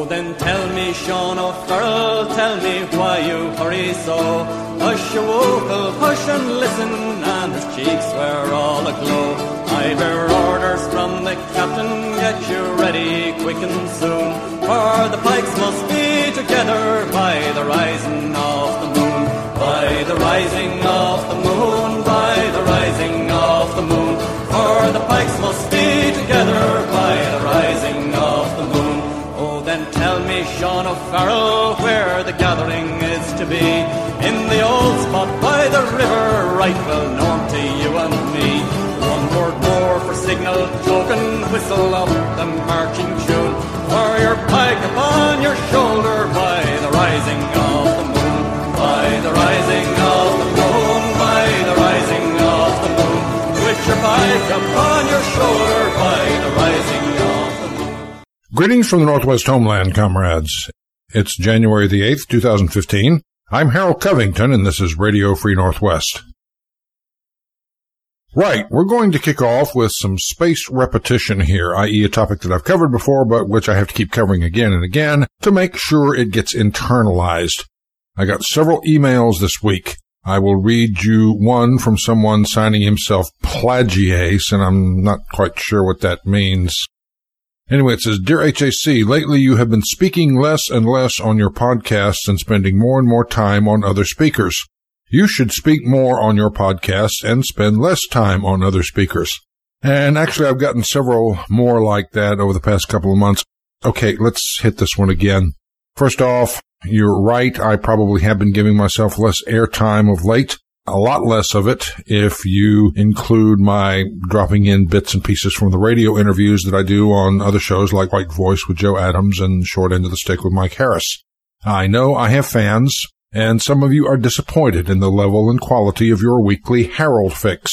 Oh, then tell me, Sean O'Farrell, tell me why you hurry so. Hush, your wokel, hush and listen, and his cheeks were all aglow. I bear orders from the captain, get you ready quick and soon, for the pikes must be together by the rising of the moon. By the rising of the moon, by the rising of the moon, for the pikes must be together by the rising of the moon. Oh, then tell me, Sean O'Farrell, where the gathering is to be. In the old spot by the river, right well known to you and me. One word more for signal token, whistle up the marching tune, for your pike upon your shoulder by the rising of the moon. By the rising of the moon, by the rising of the moon, with your pike upon your shoulder by the rising of the moon. Greetings from the Northwest homeland, comrades. It's January the 8th, 2015. I'm Harold Covington, and this is Radio Free Northwest. Right, we're going to kick off with some spaced repetition here, i.e. a topic that I've covered before, but which I have to keep covering again and again to make sure it gets internalized. I got several emails this week. I will read you one from someone signing himself Plagiace, and I'm not quite sure what that means. Anyway, it says, Dear HAC, lately you have been speaking less and less on your podcasts and spending more and more time on other speakers. You should speak more on your podcasts and spend less time on other speakers. And actually, I've gotten several more like that over the past couple of months. Okay, let's hit this one again. First off, you're right. I probably have been giving myself less airtime of late. A lot less of it if you include my dropping in bits and pieces from the radio interviews that I do on other shows like White Voice with Joe Adams and Short End of the Stick with Mike Harris. I know I have fans, and some of you are disappointed in the level and quality of your weekly Harold fix.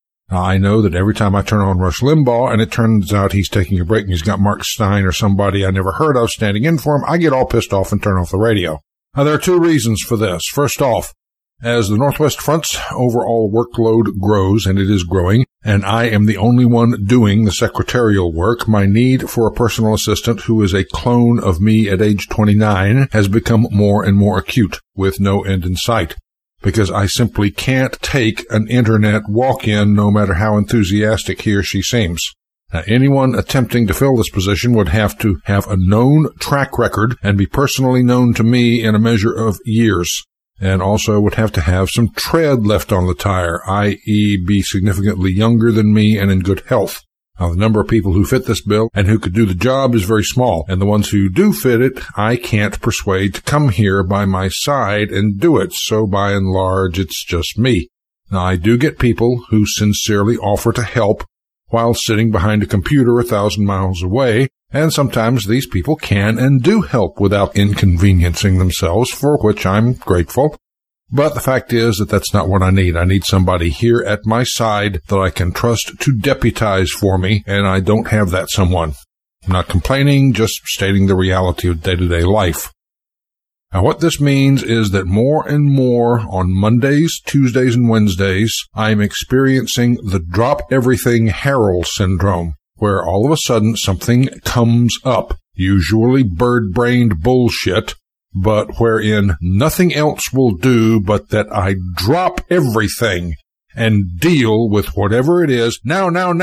I know that every time I turn on Rush Limbaugh and it turns out he's taking a break and he's got Mark Stein or somebody I never heard of standing in for him, I get all pissed off and turn off the radio. Now, there are two reasons for this. First off, as the Northwest Front's overall workload grows, and it is growing, and I am the only one doing the secretarial work, my need for a personal assistant who is a clone of me at age 29 has become more and more acute, with no end in sight, because I simply can't take an internet walk-in no matter how enthusiastic he or she seems. Now, anyone attempting to fill this position would have to have a known track record and be personally known to me in a measure of years, and also would have to have some tread left on the tire, i.e. be significantly younger than me and in good health. Now, the number of people who fit this bill and who could do the job is very small, and the ones who do fit it, I can't persuade to come here by my side and do it, so by and large, it's just me. Now, I do get people who sincerely offer to help while sitting behind a computer 1,000 miles away, and sometimes these people can and do help without inconveniencing themselves, for which I'm grateful. But the fact is that that's not what I need. I need somebody here at my side that I can trust to deputize for me, and I don't have that someone. I'm not complaining, just stating the reality of day-to-day life. Now, what this means is that more and more on Mondays, Tuesdays, and Wednesdays, I'm experiencing the drop-everything Harold syndrome, where all of a sudden something comes up, usually bird-brained bullshit, but wherein nothing else will do but that I drop everything and deal with whatever it is now. Now,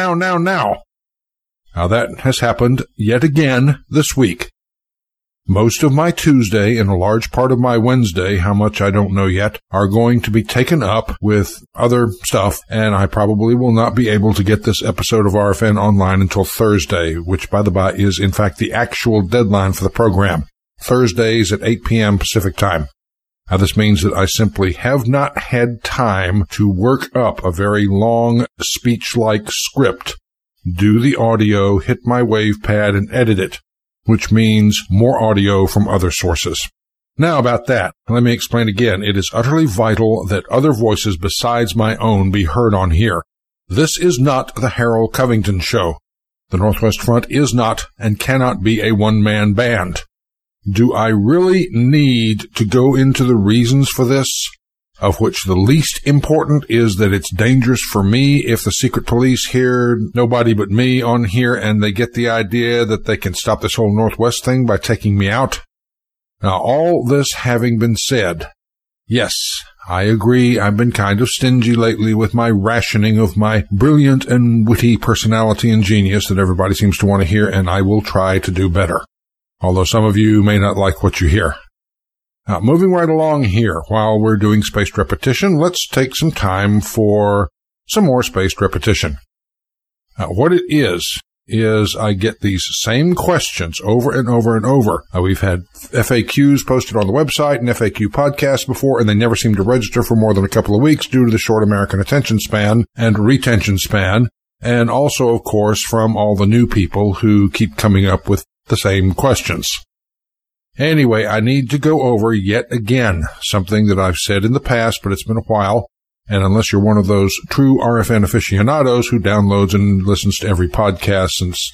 that has happened yet again this week. Most of my Tuesday and a large part of my Wednesday, how much I don't know yet, are going to be taken up with other stuff, and I probably will not be able to get this episode of RFN online until Thursday, which, by the by, is in fact the actual deadline for the program. Thursdays at 8 p.m. Pacific Time. Now, this means that I simply have not had time to work up a very long speech-like script, do the audio, hit my wave pad, and edit it, which means more audio from other sources. Now about that, let me explain again. It is utterly vital that other voices besides my own be heard on here. This is not the Harold Covington Show. The Northwest Front is not and cannot be a one-man band. Do I really need to go into the reasons for this? of which the least important is that it's dangerous for me if the secret police hear nobody but me on here and they get the idea that they can stop this whole Northwest thing by taking me out. Now, all this having been said, yes, I agree I've been kind of stingy lately with my rationing of my brilliant and witty personality and genius that everybody seems to want to hear, and I will try to do better, although some of you may not like what you hear. Now, moving right along here, while we're doing spaced repetition, let's take some time for some more spaced repetition. What it is I get these same questions over and over and over. We've had FAQs posted on the website and FAQ podcasts before, and they never seem to register for more than a couple of weeks due to the short American attention span and retention span, and also, of course, from all the new people who keep coming up with the same questions. Anyway, I need to go over yet again something that I've said in the past, but it's been a while. And unless you're one of those true RFN aficionados who downloads and listens to every podcast since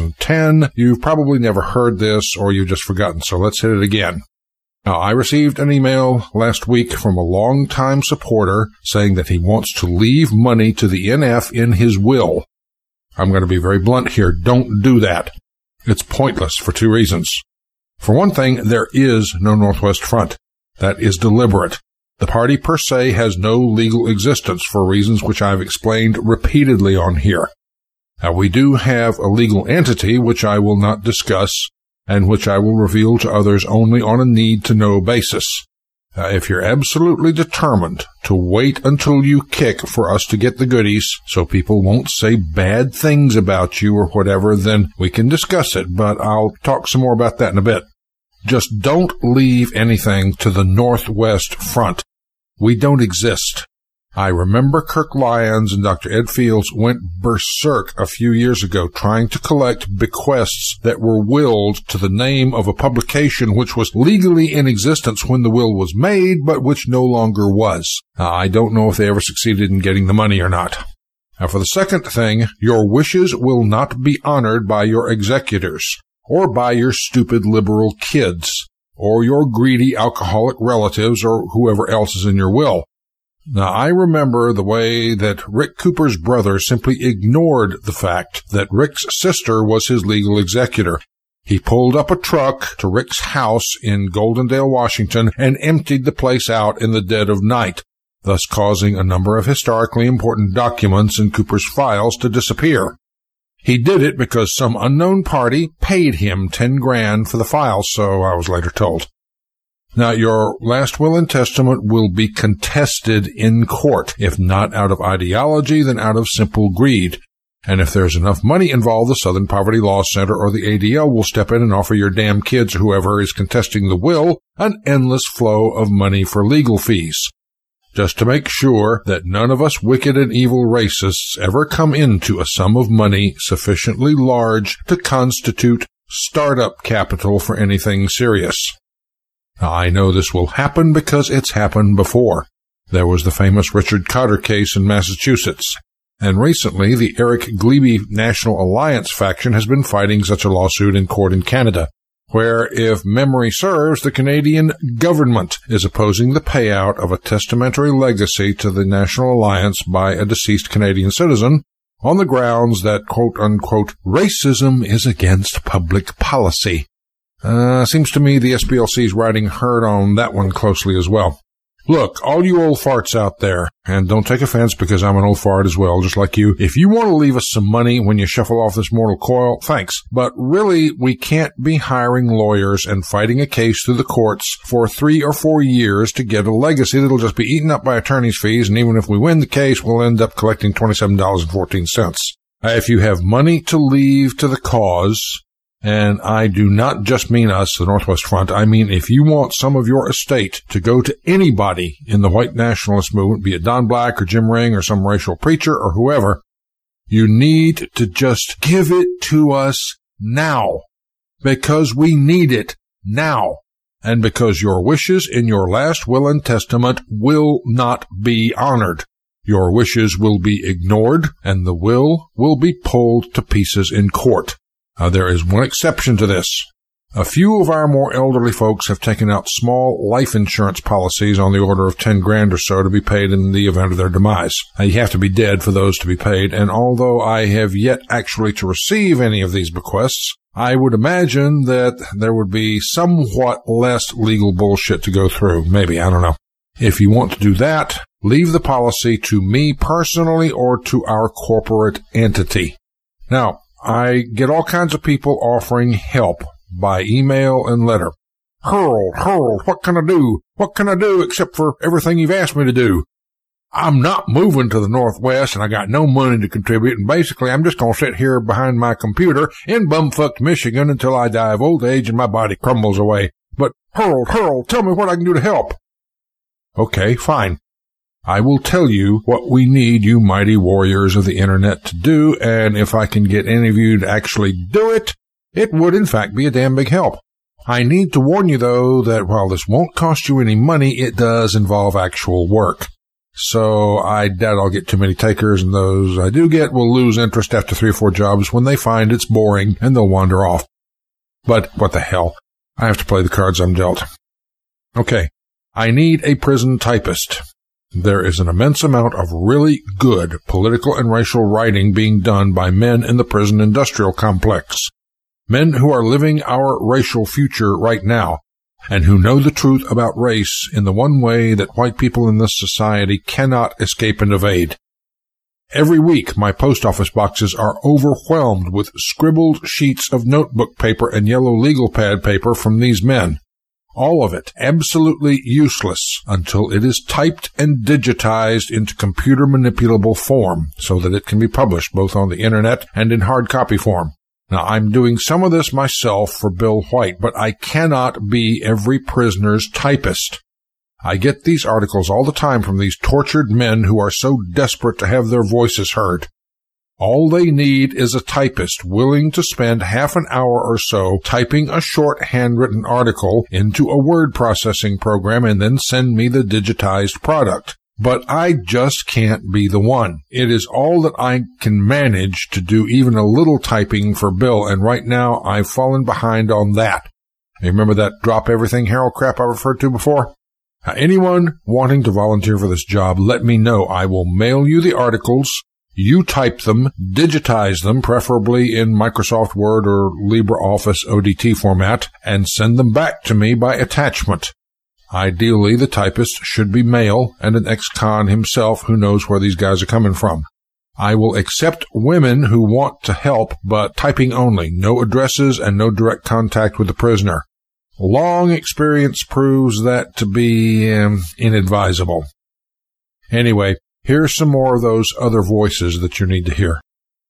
2010, you've probably never heard this or you've just forgotten. So let's hit it again. Now, I received an email last week from a longtime supporter saying that he wants to leave money to the NF in his will. I'm going to be very blunt here. Don't do that. It's pointless for two reasons. For one thing, there is no Northwest Front. That is deliberate. The party per se has no legal existence for reasons which I've explained repeatedly on here. Now, we do have a legal entity which I will not discuss and which I will reveal to others only on a need-to-know basis. If you're absolutely determined to wait until you kick for us to get the goodies so people won't say bad things about you or whatever, then we can discuss it, but I'll talk some more about that in a bit. Just don't leave anything to the Northwest Front. We don't exist. I remember Kirk Lyons and Dr. Ed Fields went berserk a few years ago trying to collect bequests that were willed to the name of a publication which was legally in existence when the will was made, but which no longer was. I don't know if they ever succeeded in getting the money or not. Now, for the second thing, your wishes will not be honored by your executors, or by your stupid liberal kids, or your greedy alcoholic relatives, or whoever else is in your will. Now, I remember the way that Rick Cooper's brother simply ignored the fact that Rick's sister was his legal executor. He pulled up a truck to Rick's house in Goldendale, Washington, and emptied the place out in the dead of night, thus causing a number of historically important documents in Cooper's files to disappear. He did it because some unknown party paid him $10,000 for the files, so I was later told. Now, your last will and testament will be contested in court, if not out of ideology, then out of simple greed. And if there's enough money involved, the Southern Poverty Law Center or the ADL will step in and offer your damn kids, whoever is contesting the will, an endless flow of money for legal fees. Just to make sure that none of us wicked and evil racists ever come into a sum of money sufficiently large to constitute startup capital for anything serious. Now, I know this will happen because it's happened before. There was the famous Richard Cotter case in Massachusetts. And recently, the Eric Glebe National Alliance faction has been fighting such a lawsuit in court in Canada, where, if memory serves, the Canadian government is opposing the payout of a testamentary legacy to the National Alliance by a deceased Canadian citizen on the grounds that, quote-unquote, racism is against public policy. Seems to me the SPLC is riding herd on that one closely as well. Look, all you old farts out there, and don't take offense because I'm an old fart as well, just like you, if you want to leave us some money when you shuffle off this mortal coil, thanks. But really, we can't be hiring lawyers and fighting a case through the courts for 3 or 4 years to get a legacy that'll just be eaten up by attorney's fees, and even if we win the case, we'll end up collecting $27.14. If you have money to leave to the cause, and I do not just mean us, the Northwest Front. I mean, if you want some of your estate to go to anybody in the white nationalist movement, be it Don Black or Jim Ring or some racial preacher or whoever, you need to just give it to us now, because we need it now, and because your wishes in your last will and testament will not be honored. Your wishes will be ignored, and the will be pulled to pieces in court. There is one exception to this. A few of our more elderly folks have taken out small life insurance policies on the order of 10 grand or so to be paid in the event of their demise. Now, you have to be dead for those to be paid, and although I have yet actually to receive any of these bequests, I would imagine that there would be somewhat less legal bullshit to go through. Maybe, I don't know. If you want to do that, leave the policy to me personally or to our corporate entity. Now, I get all kinds of people offering help by email and letter. Harold, what can I do? What can I do except for everything you've asked me to do? I'm not moving to the Northwest, and I got no money to contribute, and basically I'm just going to sit here behind my computer in bumfucked Michigan until I die of old age and my body crumbles away. But Harold, tell me what I can do to help. Okay, fine. I will tell you what we need you mighty warriors of the internet to do, and if I can get any of you to actually do it, it would in fact be a damn big help. I need to warn you, though, that while this won't cost you any money, it does involve actual work. So I doubt I'll get too many takers, and those I do get will lose interest after 3 or 4 jobs when they find it's boring and they'll wander off. But what the hell? I have to play the cards I'm dealt. Okay, I need a prison typist. There is an immense amount of really good political and racial writing being done by men in the prison industrial complex. Men who are living our racial future right now, and who know the truth about race in the one way that white people in this society cannot escape and evade. Every week, my post office boxes are overwhelmed with scribbled sheets of notebook paper and yellow legal pad paper from these men. All of it absolutely useless until it is typed and digitized into computer manipulable form so that it can be published both on the internet and in hard copy form. Now, I'm doing some of this myself for Bill White, but I cannot be every prisoner's typist. I get these articles all the time from these tortured men who are so desperate to have their voices heard. All they need is a typist willing to spend half an hour or so typing a short handwritten article into a word processing program and then send me the digitized product. But I just can't be the one. It is all that I can manage to do even a little typing for Bill, and right now I've fallen behind on that. You remember that drop everything Harold crap I referred to before? Now, anyone wanting to volunteer for this job, let me know. I will mail you the articles. You type them, digitize them, preferably in Microsoft Word or LibreOffice ODT format, and send them back to me by attachment. Ideally, the typist should be male and an ex-con himself who knows where these guys are coming from. I will accept women who want to help, but typing only, no addresses and no direct contact with the prisoner. Long experience proves that to be inadvisable. Anyway, here's some more of those other voices that you need to hear.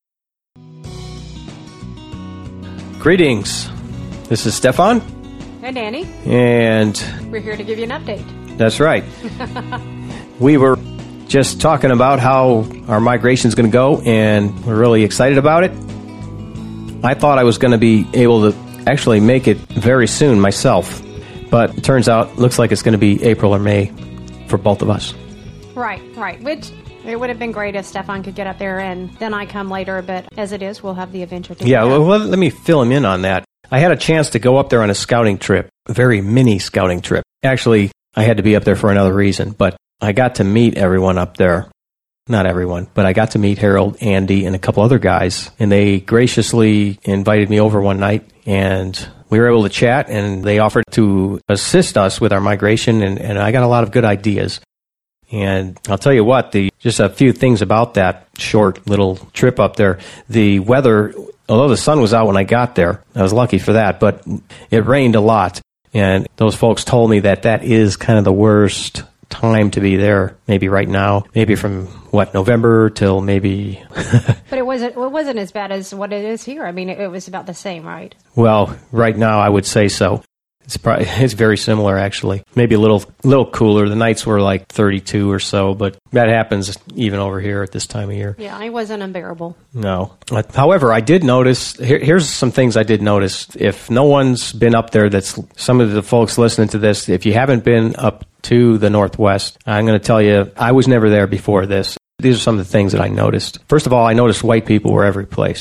Greetings. This is Stefan. Hi, Danny. And we're here to give you an update. That's right. We were just talking about how our migration is going to go, and we're really excited about it. I thought I was going to be able to actually make it very soon myself, but it turns out, looks like it's going to be April or May for both of us. Right. Which it would have been great if Stefan could get up there and then I come later, but as it is, we'll have the adventure together. Yeah, well, let me fill him in on that. I had a chance to go up there on a scouting trip, a very mini scouting trip. Actually, I had to be up there for another reason, but I got to meet everyone up there. Not everyone, but I got to meet Harold, Andy, and a couple other guys, and they graciously invited me over one night, and we were able to chat, and they offered to assist us with our migration, and I got a lot of good ideas. And I'll tell you what, just a few things about that short little trip up there. The weather, although the sun was out when I got there, I was lucky for that, but it rained a lot. And those folks told me that is kind of the worst time to be there, maybe right now, maybe from, November till maybe... But it wasn't as bad as what it is here. I mean, it was about the same, right? Well, right now I would say so. It's very similar, actually. Maybe a little cooler. The nights were like 32 or so, but that happens even over here at this time of year. Yeah, it wasn't unbearable. No. However, I did notice, here's some things I did notice. If no one's been up there, that's some of the folks listening to this, if you haven't been up to the Northwest, I'm going to tell you, I was never there before this. These are some of the things that I noticed. First of all, I noticed white people were every place.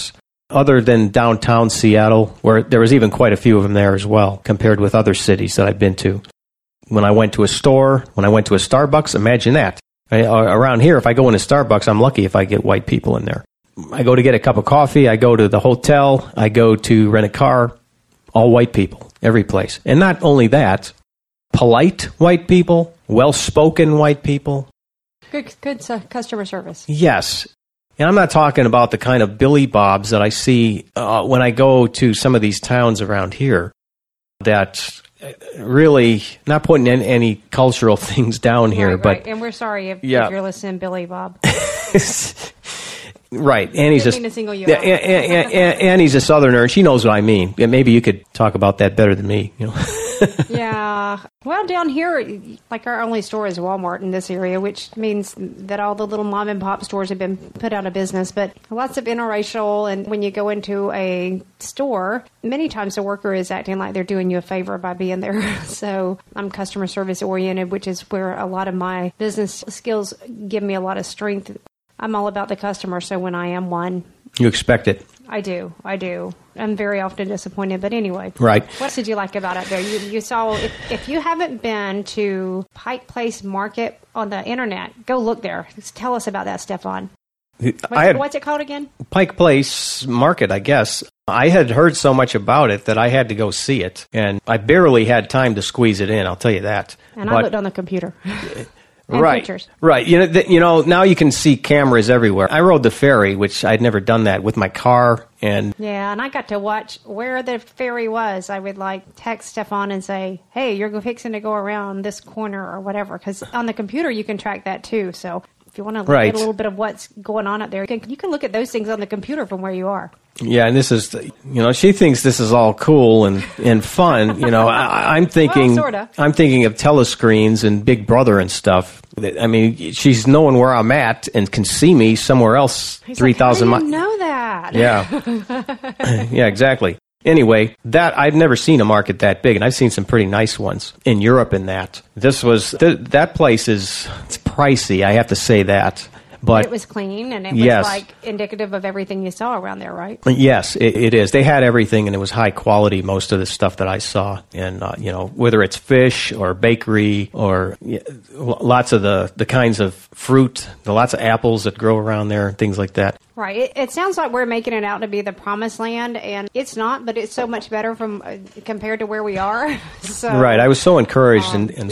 other than downtown Seattle, where there was even quite a few of them there as well, compared with other cities that I've been to. When I went to a store, when I went to a Starbucks, imagine that. Around here, if I go into Starbucks, I'm lucky if I get white people in there. I go to get a cup of coffee, I go to the hotel, I go to rent a car, all white people, every place. And not only that, polite white people, well-spoken white people. Good customer service. Yes. And I'm not talking about the kind of Billy Bobs that I see when I go to some of these towns around here that really, not putting in any cultural things down here. Right. And we're sorry if you're listening, Billy Bob. Right. And he's Didn't mean to single you out. and he's a Southerner, and she knows what I mean. Maybe you could talk about that better than me. Yeah. Well, down here, like our only store is Walmart in this area, which means that all the little mom and pop stores have been put out of business. But lots of interracial, and when you go into a store, many times the worker is acting like they're doing you a favor by being there. So I'm customer service oriented, which is where a lot of my business skills give me a lot of strength. I'm all about the customer, so when I am one... You expect it. I do. I'm very often disappointed, but anyway. Right. What did you like about it there? You saw, if you haven't been to Pike Place Market on the internet, go look there. Tell us about that, Stefan. What's it called again? Pike Place Market, I guess. I had heard so much about it that I had to go see it, and I barely had time to squeeze it in, I'll tell you that. And I looked on the computer. Right, pictures. Right. You know, now you can see cameras everywhere. I rode the ferry, which I'd never done that with my car, and I got to watch where the ferry was. I would text Stefan and say, "Hey, you're fixing to go around this corner or whatever," because on the computer you can track that too. So if you want to look at a little bit of what's going on up there, you can look at those things on the computer from where you are. Yeah, and this is, she thinks this is all cool and fun. I'm thinking, well, sorta. I'm thinking of telescreens and Big Brother and stuff. I mean, she's knowing where I'm at and can see me somewhere else 3,000 miles. I didn't know that. Yeah. Yeah, exactly. Anyway, I'd never seen a market that big, and I've seen some pretty nice ones in Europe in that. That place it's pricey, I have to say that. But it was clean, and it was indicative of everything you saw around there, right? Yes, it is. They had everything, and it was high quality, most of the stuff that I saw. And, whether it's fish or bakery or lots of the kinds of fruit, lots of apples that grow around there, things like that. Right. It sounds like we're making it out to be the promised land, and it's not, but it's so much better compared to where we are. So, right. I was so encouraged,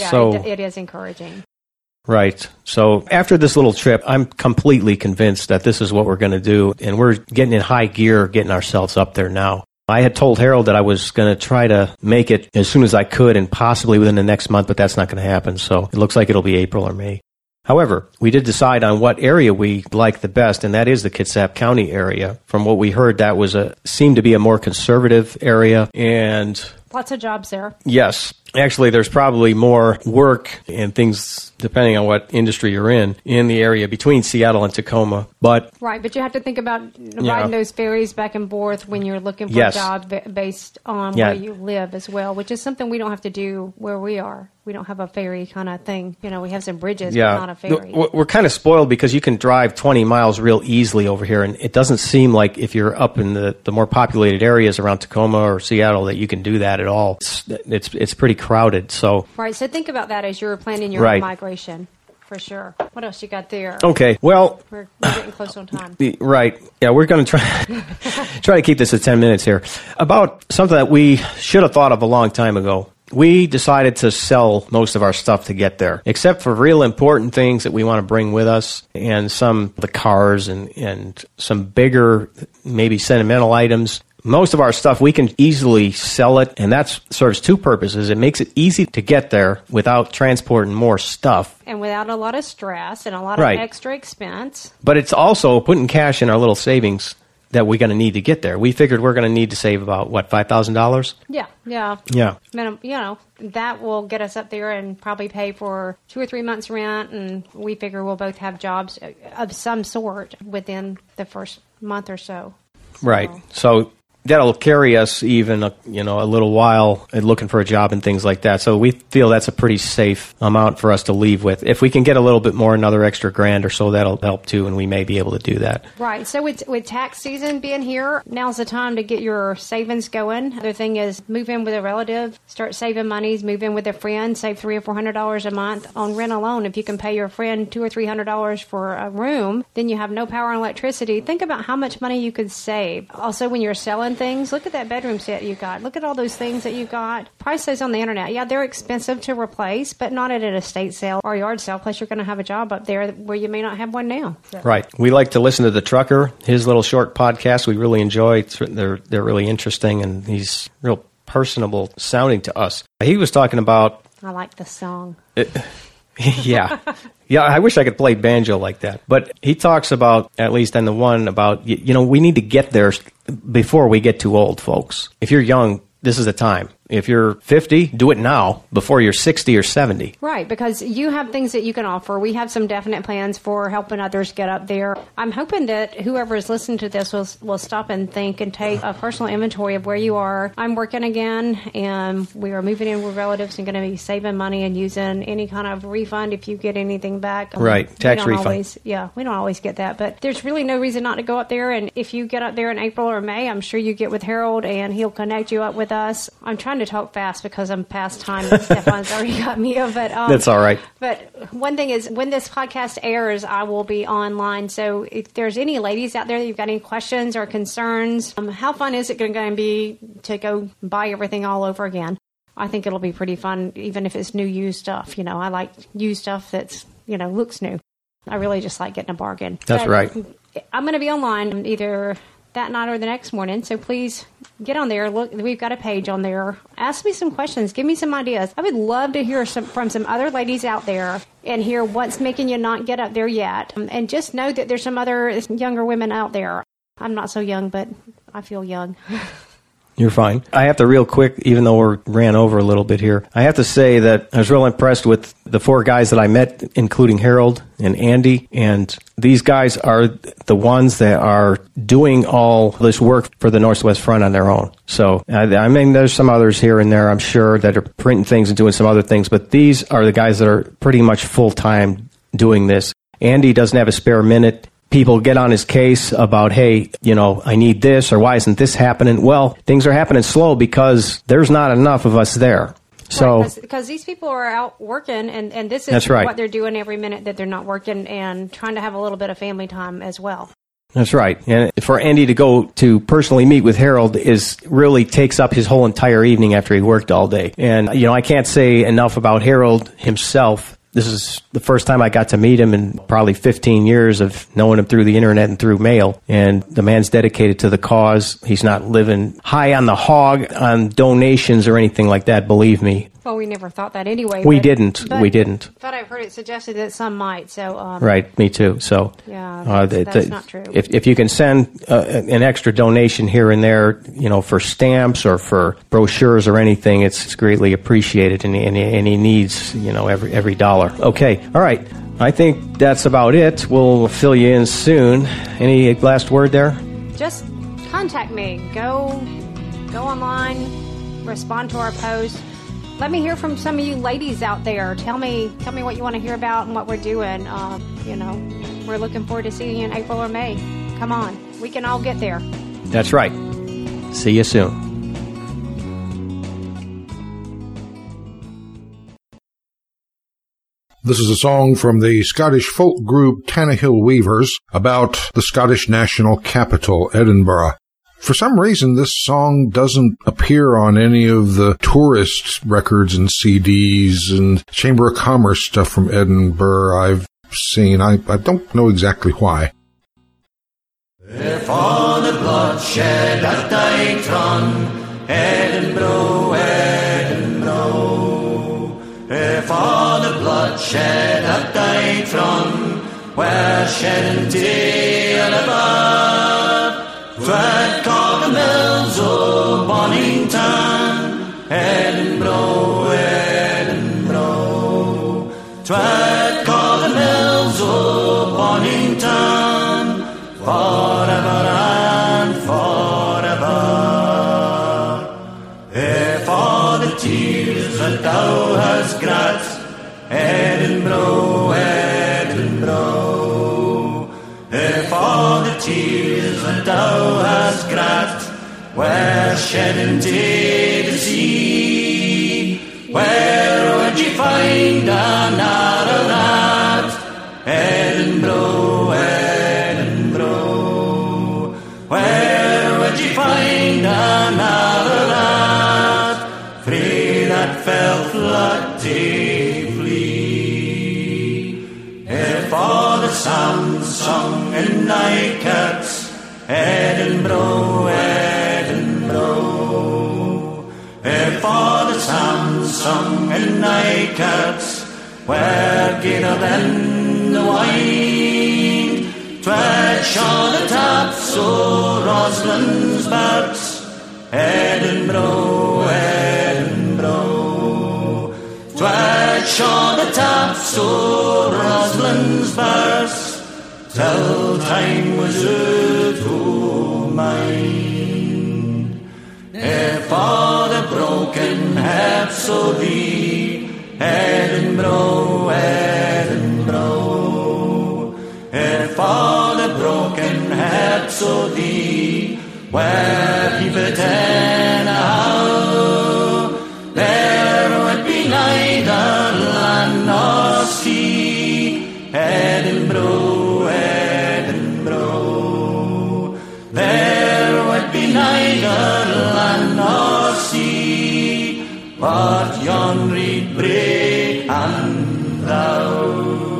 it is encouraging. Right. So after this little trip, I'm completely convinced that this is what we're going to do, and we're getting in high gear, getting ourselves up there now. I had told Harold that I was going to try to make it as soon as I could and possibly within the next month, but that's not going to happen. So it looks like it'll be April or May. However, we did decide on what area we like the best, and that is the Kitsap County area. From what we heard, that seemed to be a more conservative area, and lots of jobs there. Yes. Actually, there's probably more work and things, depending on what industry you're in the area between Seattle and Tacoma. But you have to think about riding those ferries back and forth when you're looking for a job based on where you live as well, which is something we don't have to do where we are. We don't have a ferry kind of thing. We have some bridges, but not a ferry. We're kind of spoiled because you can drive 20 miles real easily over here, and it doesn't seem like if you're up in the more populated areas around Tacoma or Seattle that you can do that at all. It's pretty crowded. So think about that as you're planning your own migration. For sure. What else you got there? Okay, well, we're getting close on time. Right. Yeah, we're going to try to keep this at 10 minutes here. About something that we should have thought of a long time ago. We decided to sell most of our stuff to get there, except for real important things that we want to bring with us, and some of the cars and some bigger, maybe sentimental items. Most of our stuff, we can easily sell it, and that serves two purposes. It makes it easy to get there without transporting more stuff. And without a lot of stress and a lot of extra expense. But it's also putting cash in our little savings that we're going to need to get there. We figured we're going to need to save about, $5,000? Yeah. That will get us up there and probably pay for 2 or 3 months rent, and we figure we'll both have jobs of some sort within the first month or so. Right. So that'll carry us even a little while looking for a job and things like that. So we feel that's a pretty safe amount for us to leave with. If we can get a little bit more, another extra $1,000 or so, that'll help too, and we may be able to do that. Right. So with tax season being here, now's the time to get your savings going. The thing is, move in with a relative, start saving monies, move in with a friend, save $300 or $400 a month on rent alone. If you can pay your friend $200 or $300 for a room, then you have no power and electricity. Think about how much money you could save. Also, when you're selling things, look at that bedroom set you got. Look at all those things that you got. Price those on the internet. Yeah, they're expensive to replace, but not at an estate sale or yard sale. Plus, you're going to have a job up there where you may not have one now. So. Right. We like to listen to The Trucker, his little short podcast. We really enjoy. They're really interesting, and he's real personable sounding to us. He was talking about... I like the song. Yeah. Yeah, I wish I could play banjo like that. But he talks about, at least on the one, about, we need to get there before we get too old, folks. If you're young, this is the time. If you're 50, do it now before you're 60 or 70. Right, because you have things that you can offer. We have some definite plans for helping others get up there. I'm hoping that whoever is listening to this will stop and think and take a personal inventory of where you are. I'm working again, and we are moving in with relatives and going to be saving money and using any kind of refund if you get anything back. Right, tax refund. We don't always get that, but there's really no reason not to go up there. And if you get up there in April or May, I'm sure you get with Harold, and he'll connect you up with us. I'm trying to talk fast because I'm past time and Stefan's already got me. But that's all right. But one thing is, when this podcast airs, I will be online. So if there's any ladies out there that you've got any questions or concerns, how fun is it going to be to go buy everything all over again? I think it'll be pretty fun, even if it's new used stuff. I like used stuff that's looks new. I really just like getting a bargain. That's right. I'm going to be online either that night or the next morning. So please get on there. Look, we've got a page on there. Ask me some questions. Give me some ideas. I would love to hear from some other ladies out there and hear what's making you not get up there yet. And just know that there's some other younger women out there. I'm not so young, but I feel young. You're fine. I have to real quick, even though we ran over a little bit here, I have to say that I was real impressed with the 4 guys that I met, including Harold and Andy. And these guys are the ones that are doing all this work for the Northwest Front on their own. So, there's some others here and there, I'm sure, that are printing things and doing some other things. But these are the guys that are pretty much full-time doing this. Andy doesn't have a spare minute. People get on his case about, hey, I need this, or why isn't this happening? Well, things are happening slow because there's not enough of us there. So, right, because these people are out working, and this is that's right. what they're doing every minute that they're not working, and trying to have a little bit of family time as well. That's right. And for Andy to go to personally meet with Harold really takes up his whole entire evening after he worked all day. And, I can't say enough about Harold himself. This is the first time I got to meet him in probably 15 years of knowing him through the internet and through mail. And the man's dedicated to the cause. He's not living high on the hog on donations or anything like that, believe me. Well, we never thought that anyway. We didn't. But I've heard it suggested that some might. So right, me too. So yeah, that's not true. If you can send an extra donation here and there, for stamps or for brochures or anything, it's greatly appreciated, and he needs every dollar. Okay, all right. I think that's about it. We'll fill you in soon. Any last word there? Just contact me. Go online. Respond to our post. Let me hear from some of you ladies out there. Tell me what you want to hear about and what we're doing. We're looking forward to seeing you in April or May. Come on. We can all get there. That's right. See you soon. This is a song from the Scottish folk group Tannahill Weavers about the Scottish national capital, Edinburgh. For some reason, this song doesn't appear on any of the tourist records and CDs and Chamber of Commerce stuff from Edinburgh I've seen. I don't know exactly why. If all the bloodshed at Dytron, Edinburgh, Edinburgh. If all the bloodshed at Dytron, where shed and tear above, Twad Coggamills o' Bonington, Edinburgh, Edinburgh. Twad Coggamills o' Bonington, forever and forever. tears that thou hast grat, Edinburgh, Edinburgh. If all the tears that thou hast grat were shed into the sea, where would you find another lad? Edinburgh, Edinburgh. Where would you find another lad? Free that fell flood to flee. If all the psalms sung in thy kirks, Edinburgh, Edinburgh. If all the psalms sung in thy kirks were gayer than the wine, 'twas on the tops o' Roslin's birds, Edinburgh, Edinburgh. 'Twas on the tops o' Roslin's birds, till time was out o' mine. If all the broken hearts o' thee, Edinburgh, Edinburgh. If all the broken hearts o' thee were heaved in a how, there would be neither land nor sea, Edinburgh, Edinburgh. There would be neither land nor sea, but yon reed brae and thou.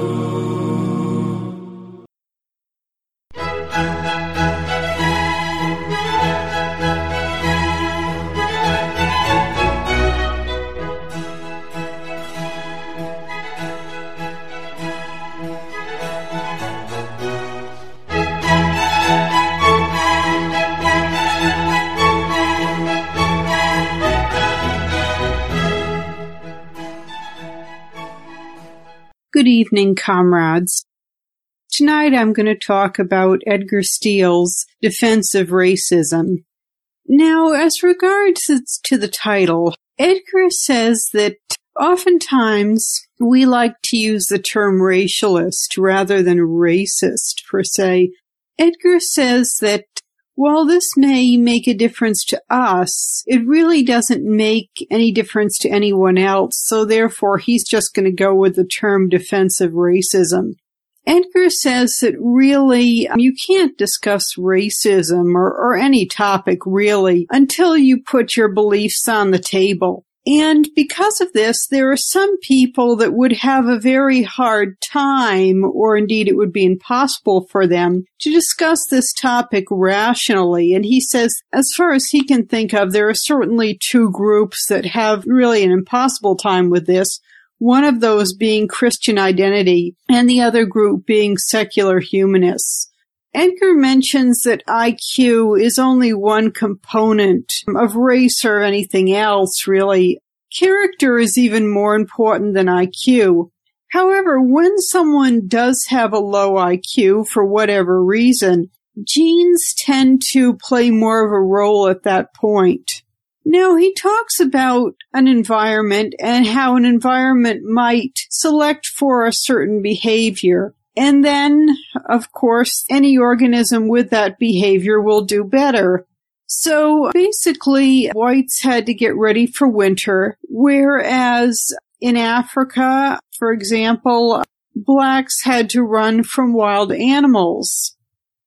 Good evening, comrades. Tonight I'm going to talk about Edgar Steele's Defense of Racism. Now, as regards to the title, Edgar says that oftentimes we like to use the term racialist rather than racist, per se. Edgar says that while this may make a difference to us, it really doesn't make any difference to anyone else, so therefore he's just going to go with the term defensive racism. Edgar says that really you can't discuss racism or any topic really until you put your beliefs on the table. And because of this, there are some people that would have a very hard time, or indeed it would be impossible for them, to discuss this topic rationally. And he says, as far as he can think of, there are certainly two groups that have really an impossible time with this. One of those being Christian identity, and the other group being secular humanists. Edgar mentions that IQ is only one component of race or anything else, really. Character is even more important than IQ. However, when someone does have a low IQ for whatever reason, genes tend to play more of a role at that point. Now, he talks about an environment and how an environment might select for a certain behavior. And then, of course, any organism with that behavior will do better. So basically, whites had to get ready for winter, whereas in Africa, for example, blacks had to run from wild animals.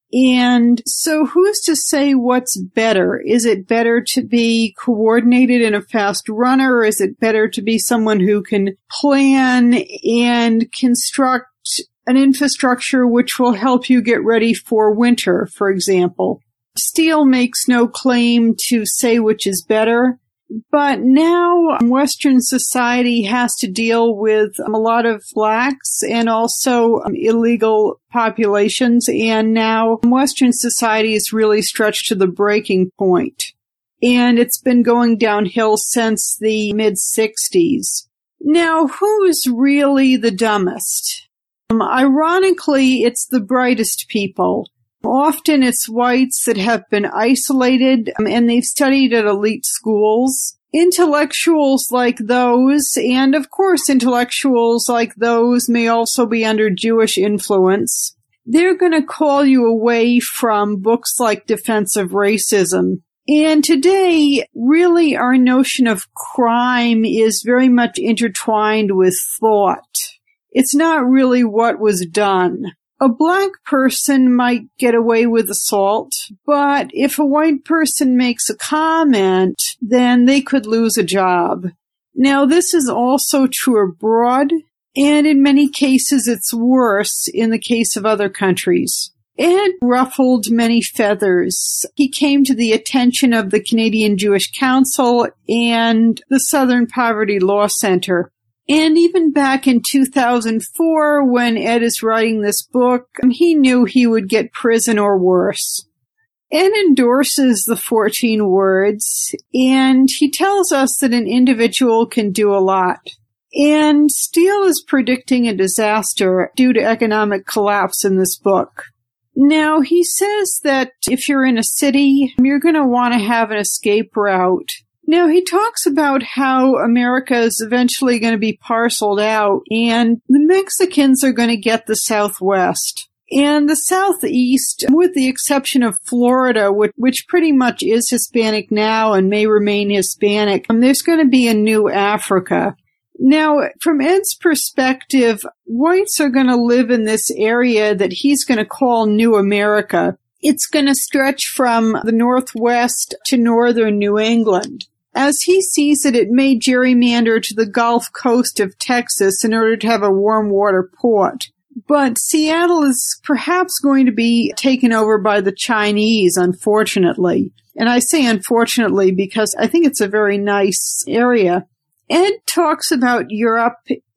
And so who's to say what's better? Is it better to be coordinated and a fast runner, or is it better to be someone who can plan and construct an infrastructure which will help you get ready for winter, for example? Steele makes no claim to say which is better, but now Western society has to deal with a lot of blacks and also illegal populations, and now Western society is really stretched to the breaking point. And it's been going downhill since the mid-60s. Now, who's really the dumbest? Ironically, it's the brightest people. Often it's whites that have been isolated and they've studied at elite schools. intellectuals like those, and of course intellectuals like those may also be under Jewish influence, they're going to call you away from books like Defense of Racism. And today, really, our notion of crime is very much intertwined with thought. It's not really what was done. A black person might get away with assault, but if a white person makes a comment, then they could lose a job. Now, this is also true abroad, and in many cases it's worse in the case of other countries. Ed ruffled many feathers. He came to the attention of the Canadian Jewish Council and the Southern Poverty Law Center. And even back in 2004, when Ed is writing this book, he knew he would get prison or worse. Ed endorses the 14 words, and he tells us that an individual can do a lot. And Steele is predicting a disaster due to economic collapse in this book. Now, he says that if you're in a city, you're going to want to have an escape route. Now, he talks about how America is eventually going to be parceled out, and the Mexicans are going to get the Southwest. And the Southeast, with the exception of Florida, which pretty much is Hispanic now and may remain Hispanic, there's going to be a new Africa. Now, from Ed's perspective, whites are going to live in this area that he's going to call New America. It's going to stretch from the Northwest to northern New England. As he sees it, it may gerrymander to the Gulf Coast of Texas in order to have a warm water port. But Seattle is perhaps going to be taken over by the Chinese, unfortunately. And I say unfortunately because I think it's a very nice area. Ed talks about Europe,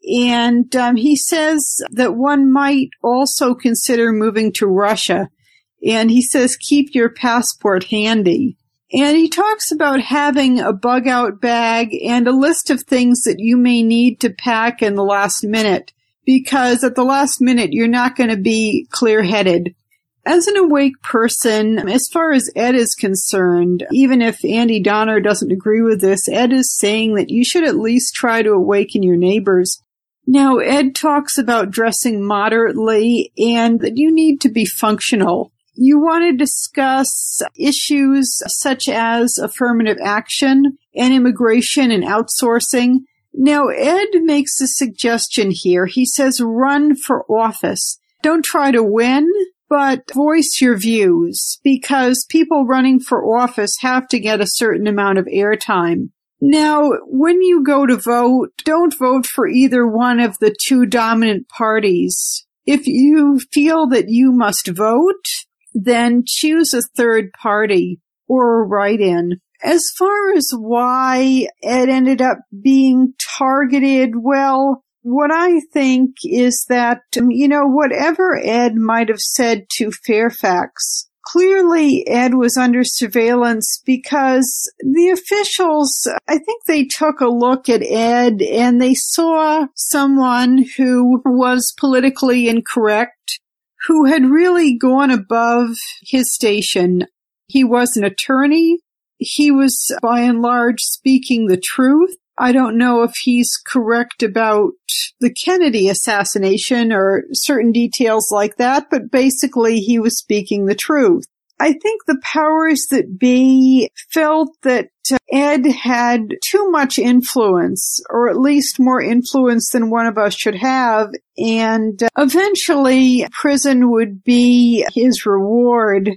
and he says that one might also consider moving to Russia. And he says, keep your passport handy. And he talks about having a bug-out bag and a list of things that you may need to pack in the last minute, because at the last minute, you're not going to be clear-headed. As an awake person, as far as Ed is concerned, even if Andy Donner doesn't agree with this, Ed is saying that you should at least try to awaken your neighbors. Now, Ed talks about dressing moderately and that you need to be functional. You want to discuss issues such as affirmative action and immigration and outsourcing. Now, Ed makes a suggestion here. He says, run for office. Don't try to win, but voice your views, because people running for office have to get a certain amount of airtime. Now, when you go to vote, don't vote for either one of the two dominant parties. If you feel that you must vote, then choose a third party or a write-in. As far as why Ed ended up being targeted, well, what I think is that, whatever Ed might have said to Fairfax, clearly Ed was under surveillance because the officials, I think they took a look at Ed and they saw someone who was politically incorrect, who had really gone above his station. He was an attorney. He was, by and large, speaking the truth. I don't know if he's correct about the Kennedy assassination or certain details like that, but basically he was speaking the truth. I think the powers that be felt that Ed had too much influence, or at least more influence than one of us should have, and eventually prison would be his reward.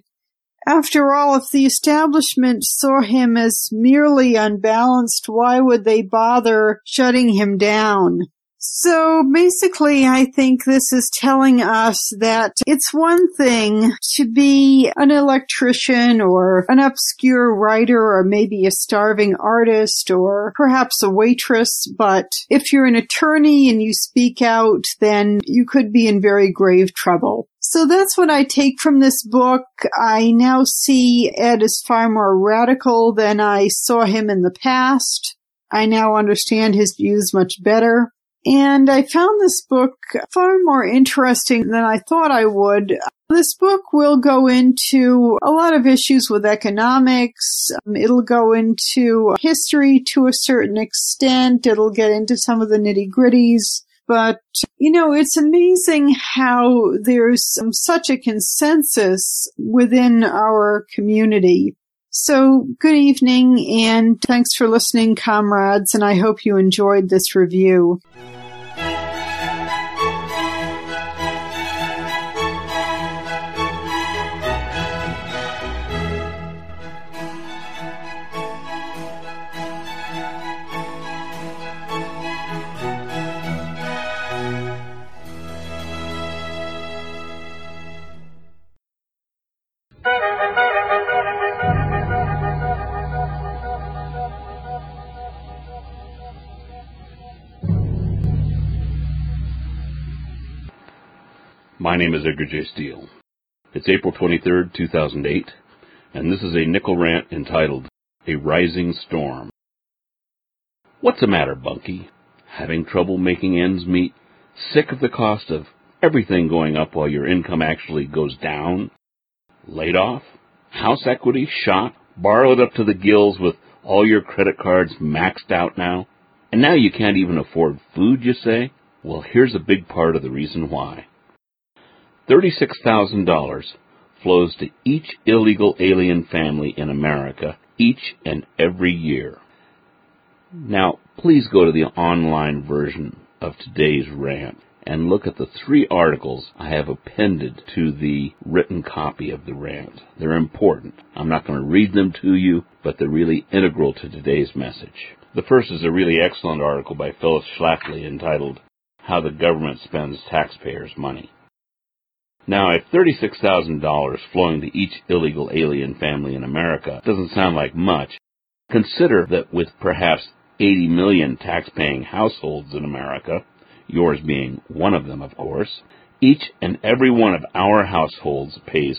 After all, if the establishment saw him as merely unbalanced, why would they bother shutting him down? So basically, I think this is telling us that it's one thing to be an electrician or an obscure writer or maybe a starving artist or perhaps a waitress, but if you're an attorney and you speak out, then you could be in very grave trouble. So that's what I take from this book. I now see Ed as far more radical than I saw him in the past. I now understand his views much better. And I found this book far more interesting than I thought I would. This book will go into a lot of issues with economics. It'll go into history to a certain extent. It'll get into some of the nitty-gritties. But, it's amazing how there's such a consensus within our community. So, good evening, and thanks for listening, comrades, and I hope you enjoyed this review. My name is Edgar J. Steele. It's April 23rd, 2008, and this is a nickel rant entitled, A Rising Storm. What's the matter, Bunky? Having trouble making ends meet? Sick of the cost of everything going up while your income actually goes down? Laid off? House equity shot? Borrowed up to the gills with all your credit cards maxed out now? And now you can't even afford food, you say? Well, here's a big part of the reason why. $36,000 flows to each illegal alien family in America each and every year. Now, please go to the online version of today's rant and look at the 3 articles I have appended to the written copy of the rant. They're important. I'm not going to read them to you, but they're really integral to today's message. The first is a really excellent article by Phyllis Schlafly entitled, How the Government Spends Taxpayers' Money. Now, if $36,000 flowing to each illegal alien family in America doesn't sound like much, consider that with perhaps 80 million tax-paying households in America, yours being one of them, of course, each and every one of our households pays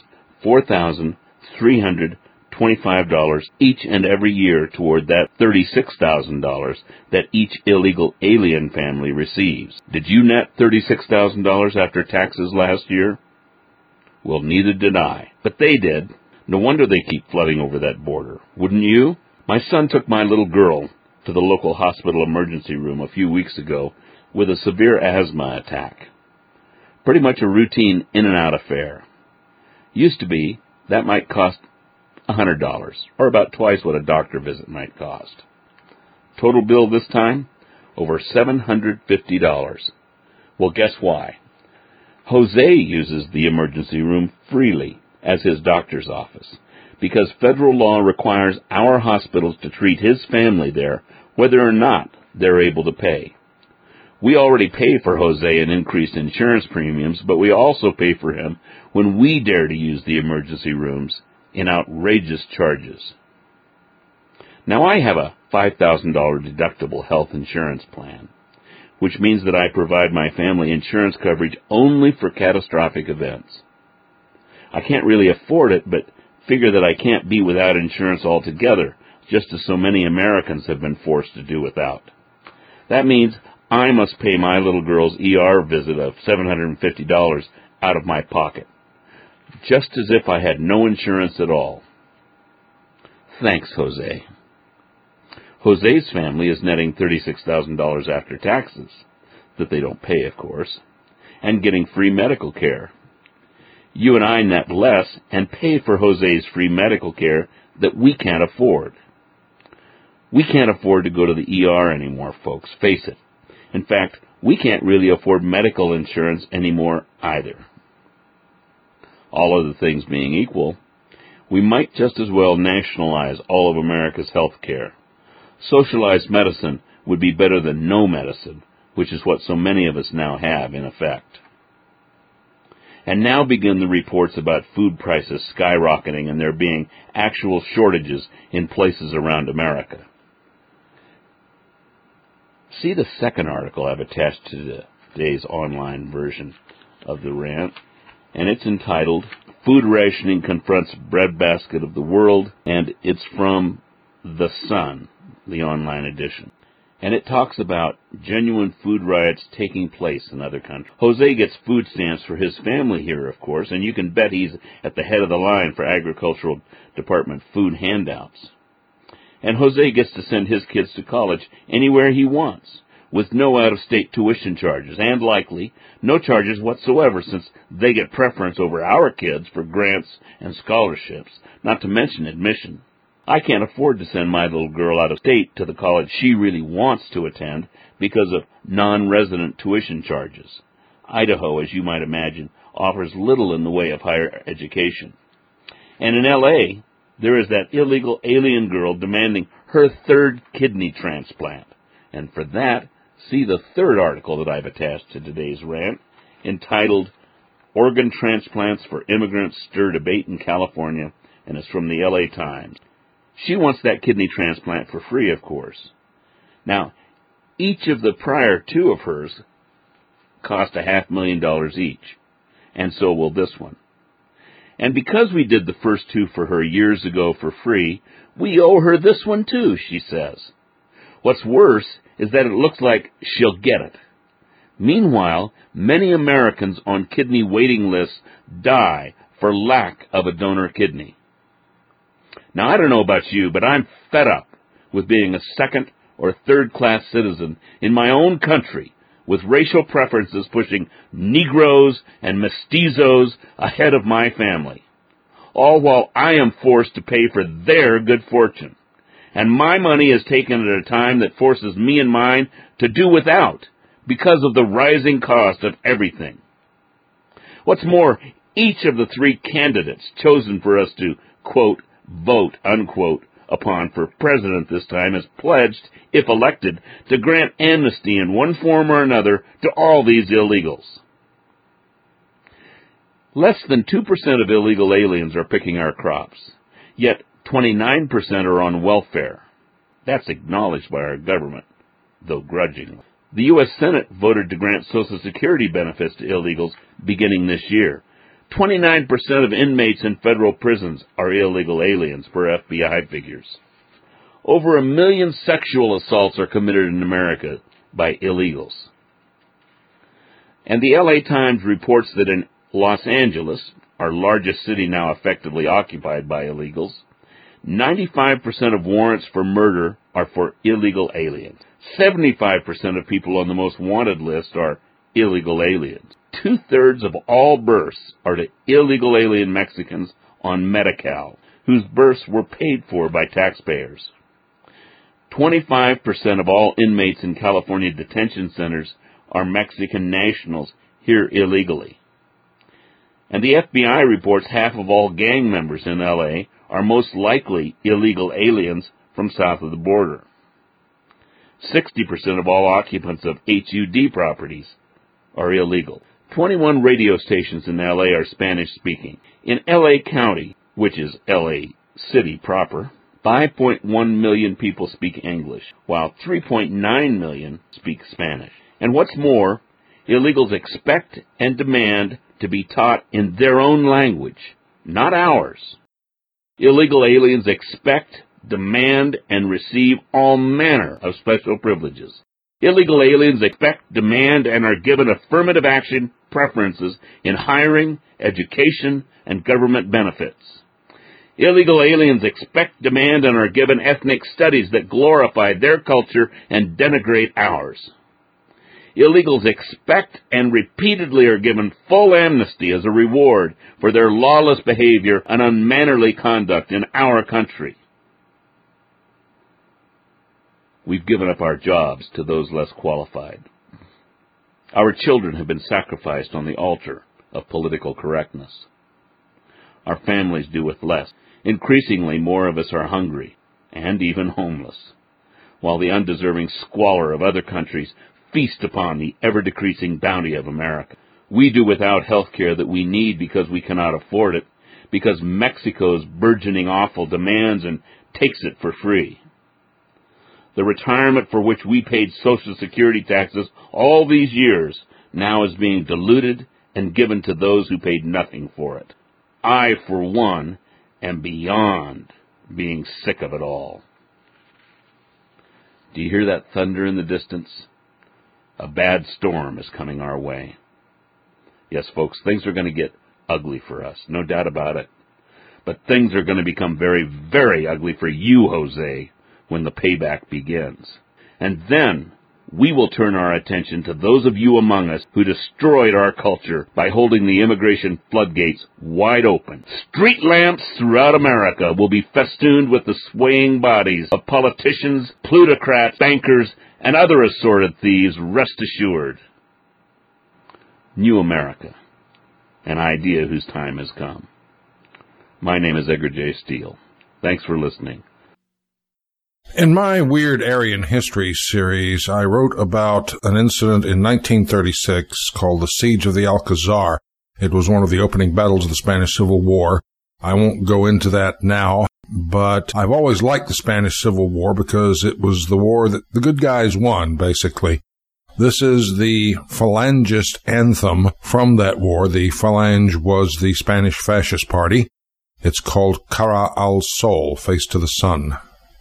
$4,325 each and every year toward that $36,000 that each illegal alien family receives. Did you net $36,000 after taxes last year? Well, neither did I, but they did. No wonder they keep flooding over that border. Wouldn't you? My son took my little girl to the local hospital emergency room a few weeks ago with a severe asthma attack. Pretty much a routine in-and-out affair. Used to be, that might cost $100, or about twice what a doctor visit might cost. Total bill this time? Over $750. Well, guess why? Jose uses the emergency room freely as his doctor's office because federal law requires our hospitals to treat his family there whether or not they're able to pay. We already pay for Jose an increased insurance premiums, but we also pay for him when we dare to use the emergency rooms in outrageous charges. Now, I have a $5,000 deductible health insurance plan, which means that I provide my family insurance coverage only for catastrophic events. I can't really afford it, but figure that I can't be without insurance altogether, just as so many Americans have been forced to do without. That means I must pay my little girl's ER visit of $750 out of my pocket, just as if I had no insurance at all. Thanks, Jose. Jose's family is netting $36,000 after taxes, that they don't pay, of course, and getting free medical care. You and I net less and pay for Jose's free medical care that we can't afford. We can't afford to go to the ER anymore, folks, face it. In fact, we can't really afford medical insurance anymore either. All other things being equal, we might just as well nationalize all of America's health care. Socialized medicine would be better than no medicine, which is what so many of us now have in effect. And now begin the reports about food prices skyrocketing and there being actual shortages in places around America. See the second article I've attached to today's online version of the rant, and it's entitled, Food Rationing Confronts Breadbasket of the World, and it's from The Sun, the online edition. And it talks about genuine food riots taking place in other countries. Jose gets food stamps for his family here, of course, and you can bet he's at the head of the line for Agricultural Department food handouts. And Jose gets to send his kids to college anywhere he wants, with no out-of-state tuition charges, and likely no charges whatsoever, since they get preference over our kids for grants and scholarships, not to mention admission. I can't afford to send my little girl out of state to the college she really wants to attend because of non-resident tuition charges. Idaho, as you might imagine, offers little in the way of higher education. And in L.A., there is that illegal alien girl demanding her third kidney transplant. And for that, see the third article that I've attached to today's rant, entitled Organ Transplants for Immigrants Stir Debate in California, and it's from the L.A. Times. She wants that kidney transplant for free, of course. Now, each of the prior two of hers cost $500,000 each, and so will this one. And because we did the first two for her years ago for free, we owe her this one too, she says. What's worse is that it looks like she'll get it. Meanwhile, many Americans on kidney waiting lists die for lack of a donor kidney. Now, I don't know about you, but I'm fed up with being a second or third-class citizen in my own country, with racial preferences pushing Negroes and mestizos ahead of my family, all while I am forced to pay for their good fortune. And my money is taken at a time that forces me and mine to do without because of the rising cost of everything. What's more, each of the three candidates chosen for us to, quote, vote, unquote, upon for president this time has pledged, if elected, to grant amnesty in one form or another to all these illegals. Less than 2% of illegal aliens are picking our crops, yet 29% are on welfare. That's acknowledged by our government, though grudgingly. The U.S. Senate voted to grant Social Security benefits to illegals beginning this year. 29% of inmates in federal prisons are illegal aliens, per FBI figures. Over 1 million sexual assaults are committed in America by illegals. And the L.A. Times reports that in Los Angeles, our largest city now effectively occupied by illegals, 95% of warrants for murder are for illegal aliens. 75% of people on the most wanted list are illegal aliens. 2/3 of all births are to illegal alien Mexicans on Medi-Cal, whose births were paid for by taxpayers. 25% of all inmates in California detention centers are Mexican nationals here illegally. And the FBI reports half of all gang members in L.A. are most likely illegal aliens from south of the border. 60% of all occupants of HUD properties are illegal. 21 radio stations in L.A. are Spanish-speaking. In L.A. County, which is L.A. City proper, 5.1 million people speak English, while 3.9 million speak Spanish. And what's more, illegals expect and demand to be taught in their own language, not ours. Illegal aliens expect, demand, and receive all manner of special privileges. Illegal aliens expect, demand, and are given affirmative action preferences in hiring, education, and government benefits. Illegal aliens expect, demand, and are given ethnic studies that glorify their culture and denigrate ours. Illegals expect and repeatedly are given full amnesty as a reward for their lawless behavior and unmannerly conduct in our country. We've given up our jobs to those less qualified. Our children have been sacrificed on the altar of political correctness. Our families do with less. Increasingly, more of us are hungry and even homeless, while the undeserving squalor of other countries feast upon the ever-decreasing bounty of America. We do without health care that we need because we cannot afford it, because Mexico's burgeoning offal demands and takes it for free. The retirement for which we paid Social Security taxes all these years now is being diluted and given to those who paid nothing for it. I, for one, am beyond being sick of it all. Do you hear that thunder in the distance? A bad storm is coming our way. Yes, folks, things are going to get ugly for us, no doubt about it. But things are going to become very, very ugly for you, Jose, when the payback begins. And then we will turn our attention to those of you among us who destroyed our culture by holding the immigration floodgates wide open. Street lamps throughout America will be festooned with the swaying bodies of politicians, plutocrats, bankers, and other assorted thieves, rest assured. New America, an idea whose time has come. My name is Edgar J. Steele. Thanks for listening. In my Weird Aryan History series, I wrote about an incident in 1936 called the Siege of the Alcazar. It was one of the opening battles of the Spanish Civil War. I won't go into that now, but I've always liked the Spanish Civil War because it was the war that the good guys won, basically. This is the Falangist anthem from that war. The Falange was the Spanish Fascist Party. It's called Cara al Sol, Face to the Sun.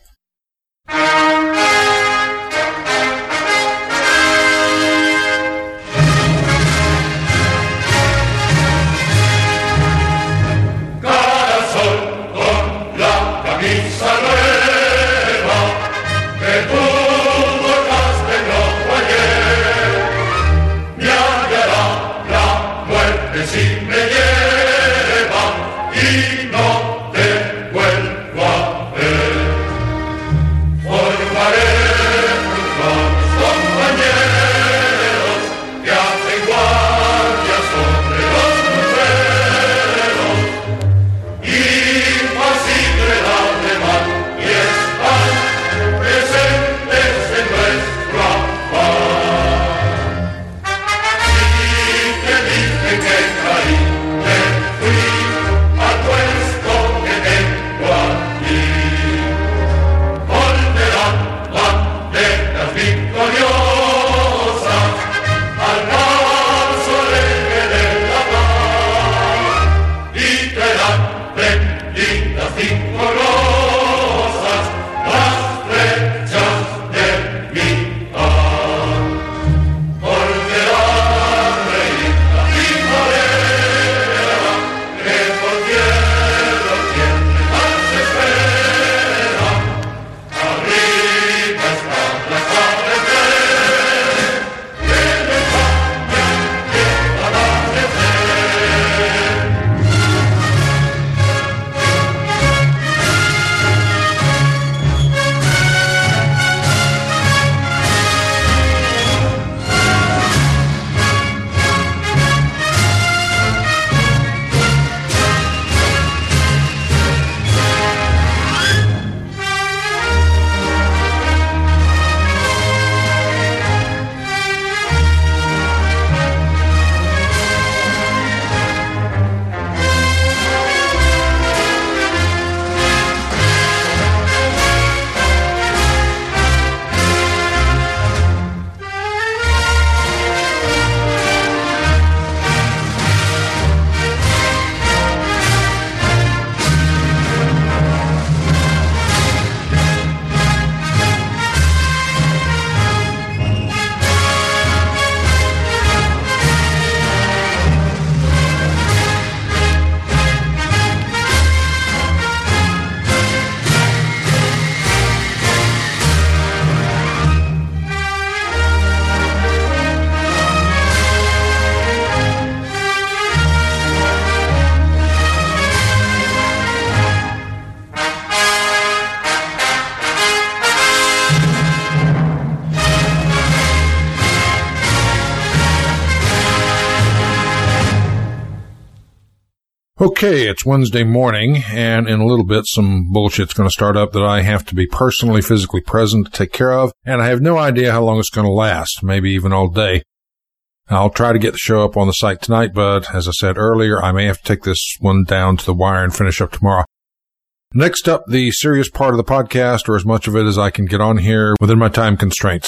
Okay, it's Wednesday morning, and in a little bit some bullshit's going to start up that I have to be personally, physically present to take care of, and I have no idea how long it's going to last, maybe even all day. I'll try to get the show up on the site tonight, but as I said earlier, I may have to take this one down to the wire and finish up tomorrow. Next up, the serious part of the podcast, or as much of it as I can get on here within my time constraints.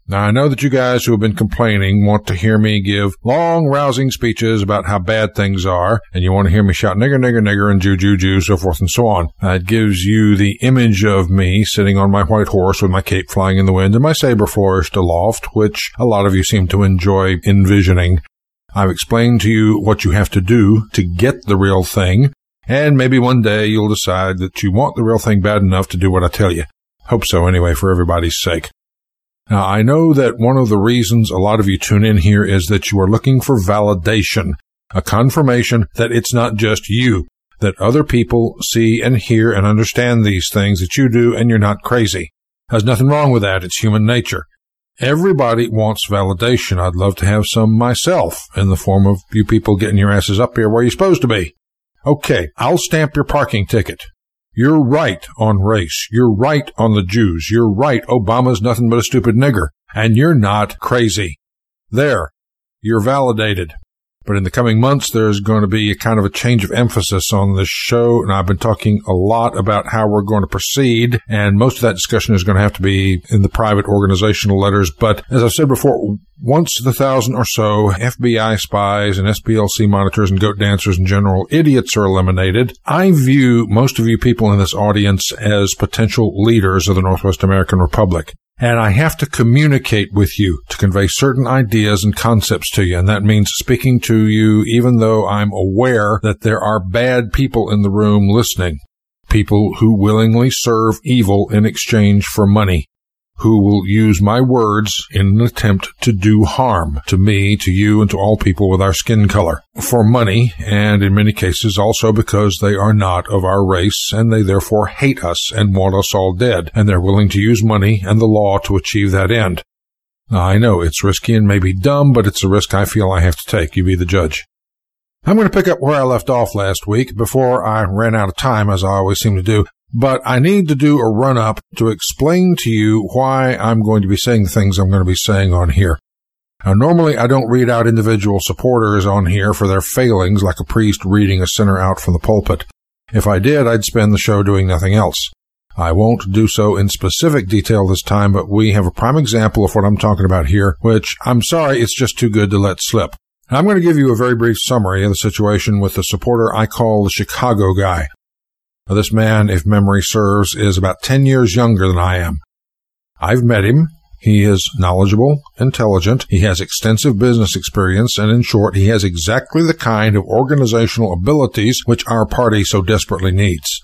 Now, I know that you guys who have been complaining want to hear me give long, rousing speeches about how bad things are, and you want to hear me shout nigger, nigger, nigger, and Jew, Jew, Jew, so forth and so on. It gives you the image of me sitting on my white horse with my cape flying in the wind and my saber flourished aloft, which a lot of you seem to enjoy envisioning. I've explained to you what you have to do to get the real thing, and maybe one day you'll decide that you want the real thing bad enough to do what I tell you. Hope so, anyway, for everybody's sake. Now, I know that one of the reasons a lot of you tune in here is that you are looking for validation, a confirmation that it's not just you, that other people see and hear and understand these things that you do and you're not crazy. There's nothing wrong with that. It's human nature. Everybody wants validation. I'd love to have some myself in the form of you people getting your asses up here where you're supposed to be. Okay, I'll stamp your parking ticket. You're right on race. You're right on the Jews. You're right. Obama's nothing but a stupid nigger. And you're not crazy. There. You're validated. But in the coming months, there's going to be a kind of a change of emphasis on this show, and I've been talking a lot about how we're going to proceed, and most of that discussion is going to have to be in the private organizational letters. But as I've said before, once the 1,000 or so FBI spies and SPLC monitors and goat dancers and general idiots are eliminated, I view most of you people in this audience as potential leaders of the Northwest American Republic. And I have to communicate with you to convey certain ideas and concepts to you. And that means speaking to you even though I'm aware that there are bad people in the room listening. People who willingly serve evil in exchange for money. Who will use my words in an attempt to do harm to me, to you, and to all people with our skin color. For money, and in many cases also because they are not of our race, and they therefore hate us and want us all dead, and they're willing to use money and the law to achieve that end. Now, I know it's risky and maybe dumb, but it's a risk I feel I have to take. You be the judge. I'm going to pick up where I left off last week before I ran out of time, as I always seem to do. But I need to do a run-up to explain to you why I'm going to be saying the things I'm going to be saying on here. Now, normally I don't read out individual supporters on here for their failings like a priest reading a sinner out from the pulpit. If I did, I'd spend the show doing nothing else. I won't do so in specific detail this time, but we have a prime example of what I'm talking about here, which I'm sorry, it's just too good to let slip. I'm going to give you a very brief summary of the situation with the supporter I call the Chicago guy. Now, this man, if memory serves, is about 10 years younger than I am. I've met him. He is knowledgeable, intelligent, he has extensive business experience, and in short, he has exactly the kind of organizational abilities which our party so desperately needs.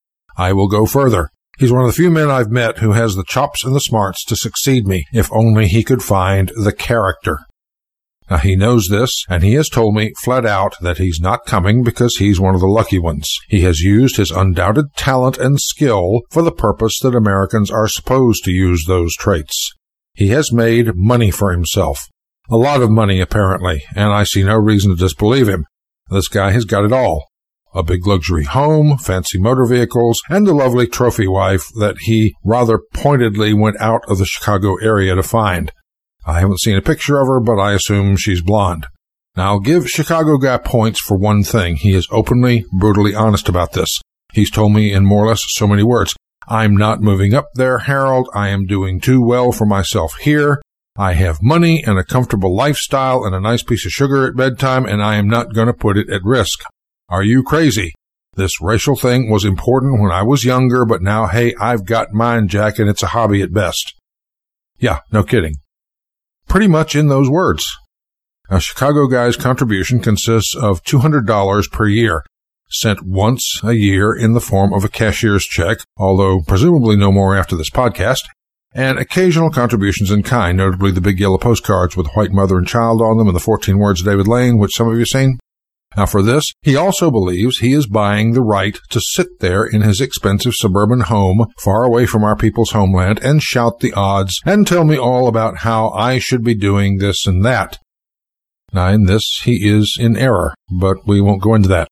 I will go further. He's one of the few men I've met who has the chops and the smarts to succeed me, if only he could find the character. Now, he knows this, and he has told me flat out that he's not coming because he's one of the lucky ones. He has used his undoubted talent and skill for the purpose that Americans are supposed to use those traits. He has made money for himself. A lot of money, apparently, and I see no reason to disbelieve him. This guy has got it all. A big luxury home, fancy motor vehicles, and a lovely trophy wife that he rather pointedly went out of the Chicago area to find. I haven't seen a picture of her, but I assume she's blonde. Now, I'll give Chicago Guy points for one thing. He is openly, brutally honest about this. He's told me in more or less so many words, I'm not moving up there, Harold. I am doing too well for myself here. I have money and a comfortable lifestyle and a nice piece of sugar at bedtime, and I am not going to put it at risk. Are you crazy? This racial thing was important when I was younger, but now, hey, I've got mine, Jack, and it's a hobby at best. Yeah, no kidding. Pretty much in those words. Now, Chicago Guy's contribution consists of $200 per year, sent once a year in the form of a cashier's check, although presumably no more after this podcast, and occasional contributions in kind, notably the big yellow postcards with white mother and child on them and the 14 words David Lane, which some of you have seen. Now, for this, he also believes he is buying the right to sit there in his expensive suburban home, far away from our people's homeland, and shout the odds and tell me all about how I should be doing this and that. Now, in this, he is in error, but we won't go into that.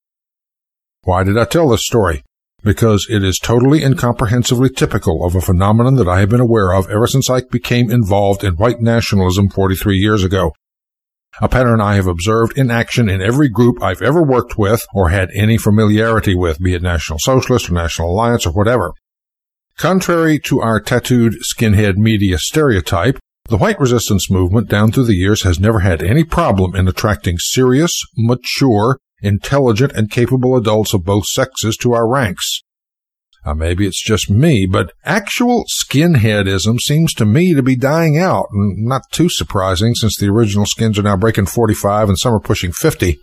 Why did I tell this story? Because it is totally incomprehensibly typical of a phenomenon that I have been aware of ever since I became involved in white nationalism 43 years ago. A pattern I have observed in action in every group I've ever worked with or had any familiarity with, be it National Socialist or National Alliance or whatever. Contrary to our tattooed skinhead media stereotype, The white resistance movement down through the years has never had any problem in attracting serious, mature, intelligent, and capable adults of both sexes to our ranks. Now, maybe it's just me, but actual skinheadism seems to me to be dying out, and not too surprising since the original skins are now breaking 45 and some are pushing 50.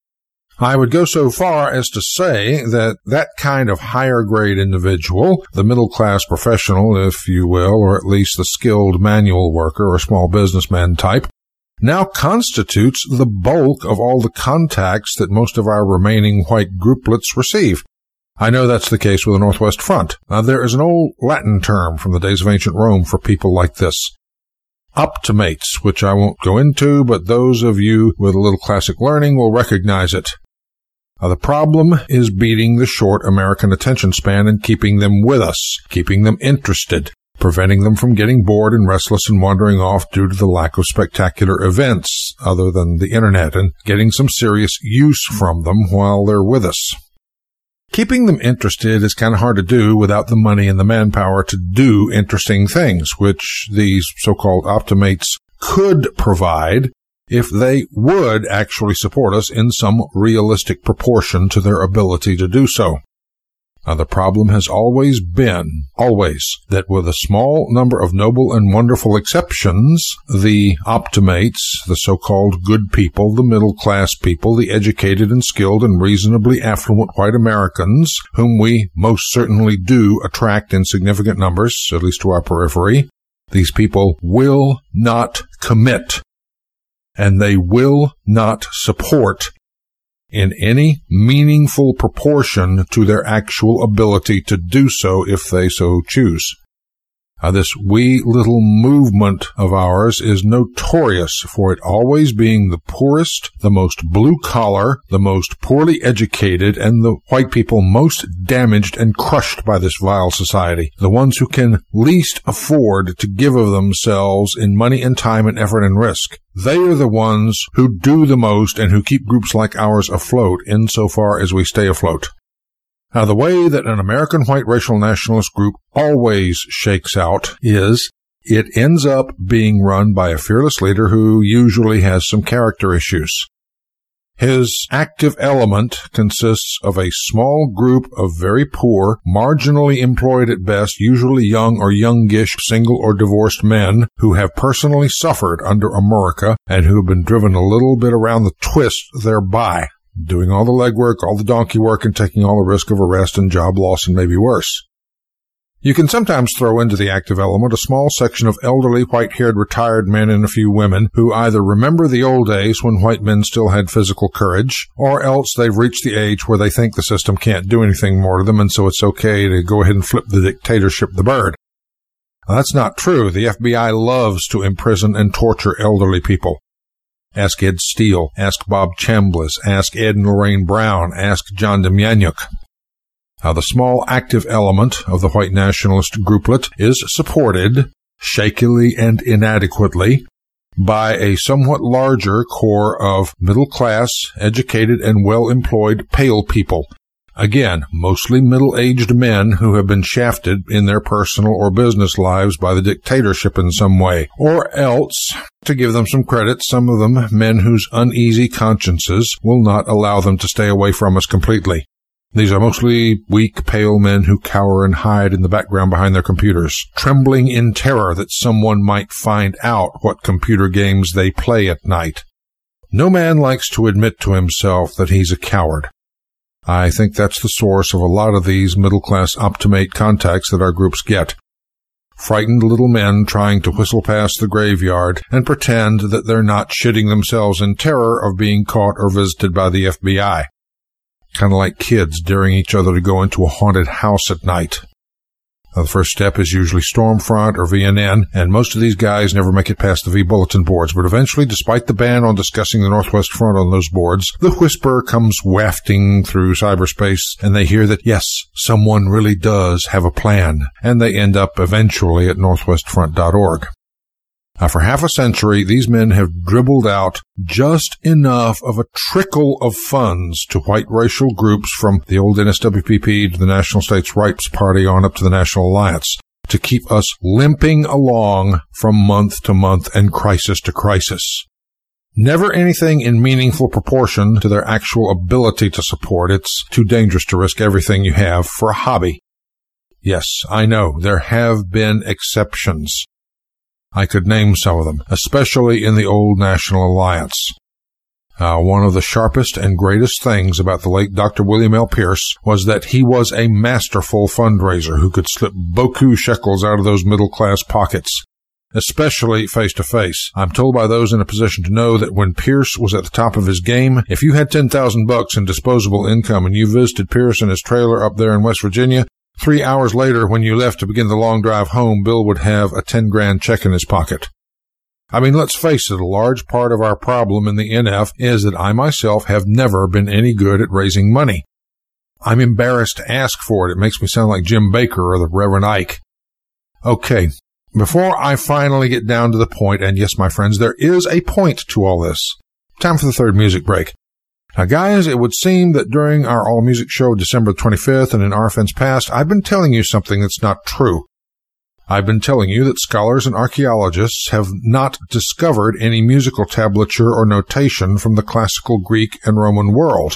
I would go so far as to say that that kind of higher grade individual, the middle class professional, if you will, or at least the skilled manual worker or small businessman type, now constitutes the bulk of all the contacts that most of our remaining white grouplets receive. I know that's the case with the Northwest Front. Now, there is an old Latin term from the days of ancient Rome for people like this. Optimates, which I won't go into, but those of you with a little classic learning will recognize it. Now, the problem is beating the short American attention span and keeping them with us, keeping them interested, preventing them from getting bored and restless and wandering off due to the lack of spectacular events other than the internet, and getting some serious use from them while they're with us. Keeping them interested is kind of hard to do without the money and the manpower to do interesting things, which these so-called optimates could provide if they would actually support us in some realistic proportion to their ability to do so. Now, the problem has always been, that with a small number of noble and wonderful exceptions, the optimates, the so-called good people, the middle-class people, the educated and skilled and reasonably affluent white Americans, whom we most certainly do attract in significant numbers, at least to our periphery, these people will not commit, and they will not support in any meaningful proportion to their actual ability to do so if they so choose. This wee little movement of ours is notorious for it always being the poorest, the most blue-collar, the most poorly educated, and the white people most damaged and crushed by this vile society, the ones who can least afford to give of themselves in money and time and effort and risk. They are the ones who do the most and who keep groups like ours afloat insofar as we stay afloat. Now, the way that an American white racial nationalist group always shakes out is it ends up being run by a fearless leader who usually has some character issues. His active element consists of a small group of very poor, marginally employed at best, usually young or youngish single or divorced men who have personally suffered under America and who have been driven a little bit around the twist thereby, doing all the legwork, all the donkey work, and taking all the risk of arrest and job loss and maybe worse. You can sometimes throw into the active element a small section of elderly, white-haired, retired men and a few women who either remember the old days when white men still had physical courage, or else they've reached the age where they think the system can't do anything more to them, and so it's okay to go ahead and flip the dictatorship the bird. Now, that's not true. The FBI loves to imprison and torture elderly people. Ask Ed Steele, ask Bob Chambliss, ask Ed and Lorraine Brown, ask John Demjanjuk. Now, the small active element of the white nationalist grouplet is supported, shakily and inadequately, by a somewhat larger core of middle-class, educated, and well-employed pale people. Again, mostly middle-aged men who have been shafted in their personal or business lives by the dictatorship in some way. Or else, to give them some credit, some of them men whose uneasy consciences will not allow them to stay away from us completely. These are mostly weak, pale men who cower and hide in the background behind their computers, trembling in terror that someone might find out what computer games they play at night. No man likes to admit to himself that he's a coward. I think that's the source of a lot of these middle-class optimate contacts that our groups get. Frightened little men trying to whistle past the graveyard and pretend that they're not shitting themselves in terror of being caught or visited by the FBI. Kind of like kids daring each other to go into a haunted house at night. The first step is usually Stormfront or VNN, and most of these guys never make it past the V-bulletin boards. But eventually, despite the ban on discussing the Northwest Front on those boards, the whisper comes wafting through cyberspace, and they hear that, yes, someone really does have a plan, and they end up eventually at northwestfront.org. Now, for half a century, these men have dribbled out just enough of a trickle of funds to white racial groups from the old NSWPP to the National States' Rights Party on up to the National Alliance. to keep us limping along from month to month and crisis to crisis. Never anything in meaningful proportion to their actual ability to support. It's too dangerous to risk everything you have for a hobby. Yes, I know, there have been exceptions. I could name some of them, especially in the old National Alliance. One of the sharpest and greatest things about the late Dr. William L. Pierce was that he was a masterful fundraiser who could slip beaucoup shekels out of those middle-class pockets, especially face-to-face. I'm told by those in a position to know that when Pierce was at the top of his game, if you had $10,000 in disposable income and you visited Pierce in his trailer up there in West Virginia, 3 hours later when you left to begin the long drive home, Bill would have a $10,000 check in his pocket. I mean, let's face it, a large part of our problem in the NF is that I myself have never been any good at raising money. I'm embarrassed to ask for it. It makes me sound like Jim Baker or the Reverend Ike. Okay. Before I finally get down to the point, and yes, my friends, there is a point to all this. Time for the third music break. Now, guys, it would seem that during our all-music show December 25th and in RFN's past, I've been telling you something that's not true. I've been telling you that scholars and archaeologists have not discovered any musical tablature or notation from the classical Greek and Roman world.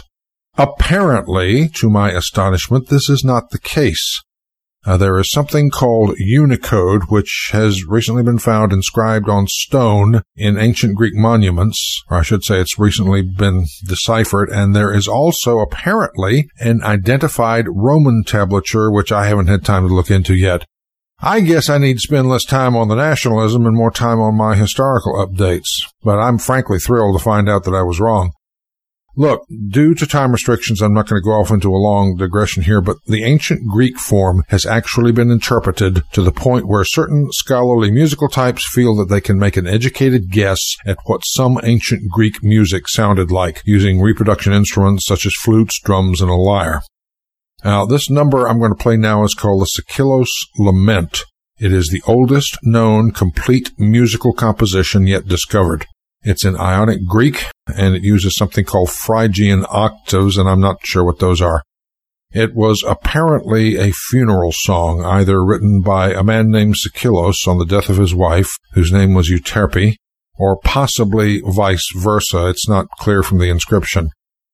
Apparently, to my astonishment, this is not the case. There is something called Unicode, which has recently been found inscribed on stone in ancient Greek monuments, or I should say it's recently been deciphered, and there is also apparently an identified Roman tablature, which I haven't had time to look into yet. I guess I need to spend less time on the nationalism and more time on my historical updates, but I'm frankly thrilled to find out that I was wrong. Look, due to time restrictions, I'm not going to go off into a long digression here, but the ancient Greek form has actually been interpreted to the point where certain scholarly musical types feel that they can make an educated guess at what some ancient Greek music sounded like, using reproduction instruments such as flutes, drums, and a lyre. Now, this number I'm going to play now is called the Sekillos Lament. It is the oldest known complete musical composition yet discovered. It's in Ionic Greek, and it uses something called Phrygian octaves, and I'm not sure what those are. It was apparently a funeral song, either written by a man named Sekillos on the death of his wife, whose name was Euterpe, or possibly vice versa. It's not clear from the inscription.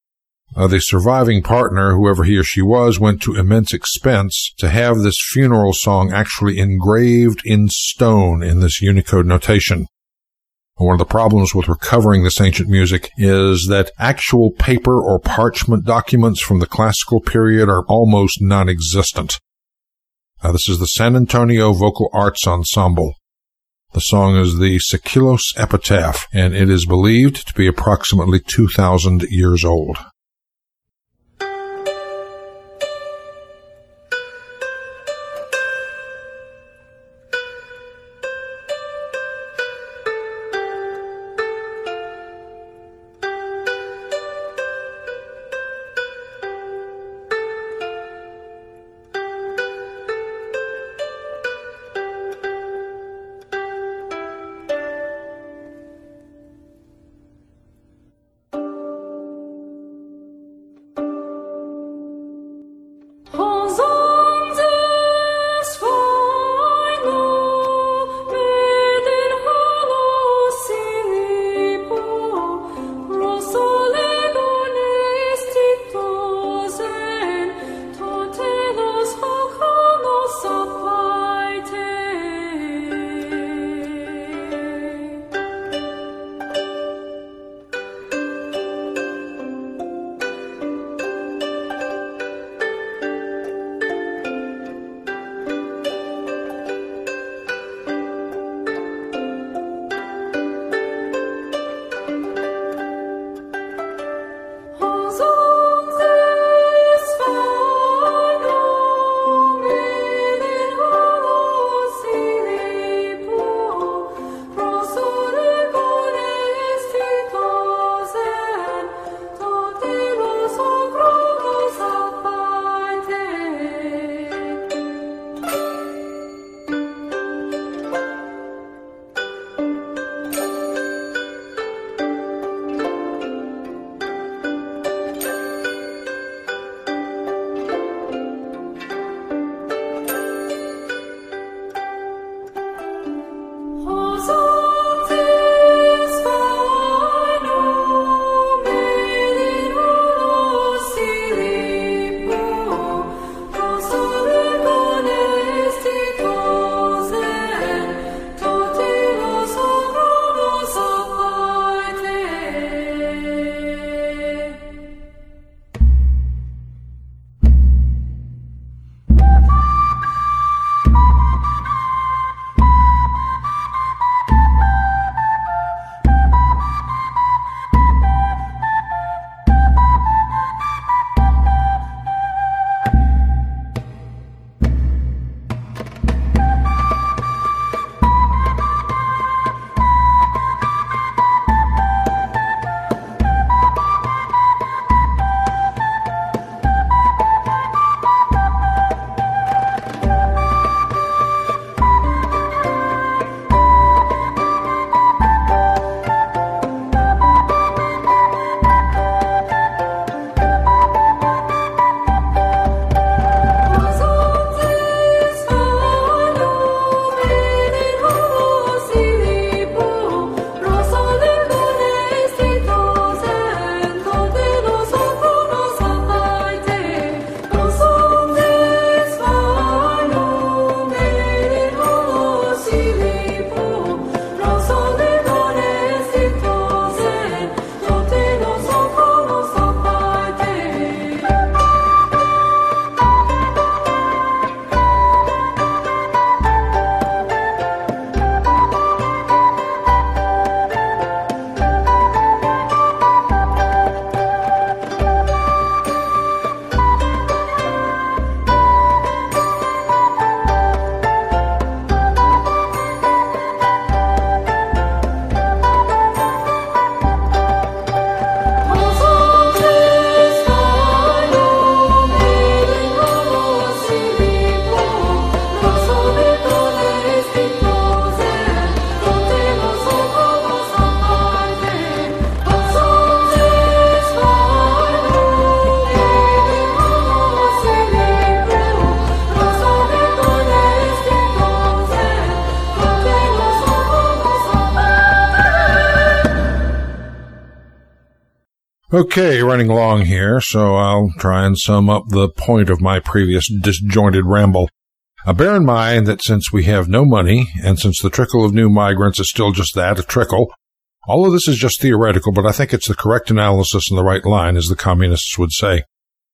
The surviving partner, whoever he or she was, went to immense expense to have this funeral song actually engraved in stone in this Unicode notation. One of the problems with recovering this ancient music is that actual paper or parchment documents from the classical period are almost non-existent. This is the San Antonio Vocal Arts Ensemble. The song is the Sekillos Epitaph, and it is believed to be approximately 2,000 years old. Okay, running along here, so I'll try and sum up the point of my previous disjointed ramble. Bear in mind that since we have no money, and since the trickle of new migrants is still just that, a trickle, all of this is just theoretical, but I think it's the correct analysis and the right line, as the communists would say.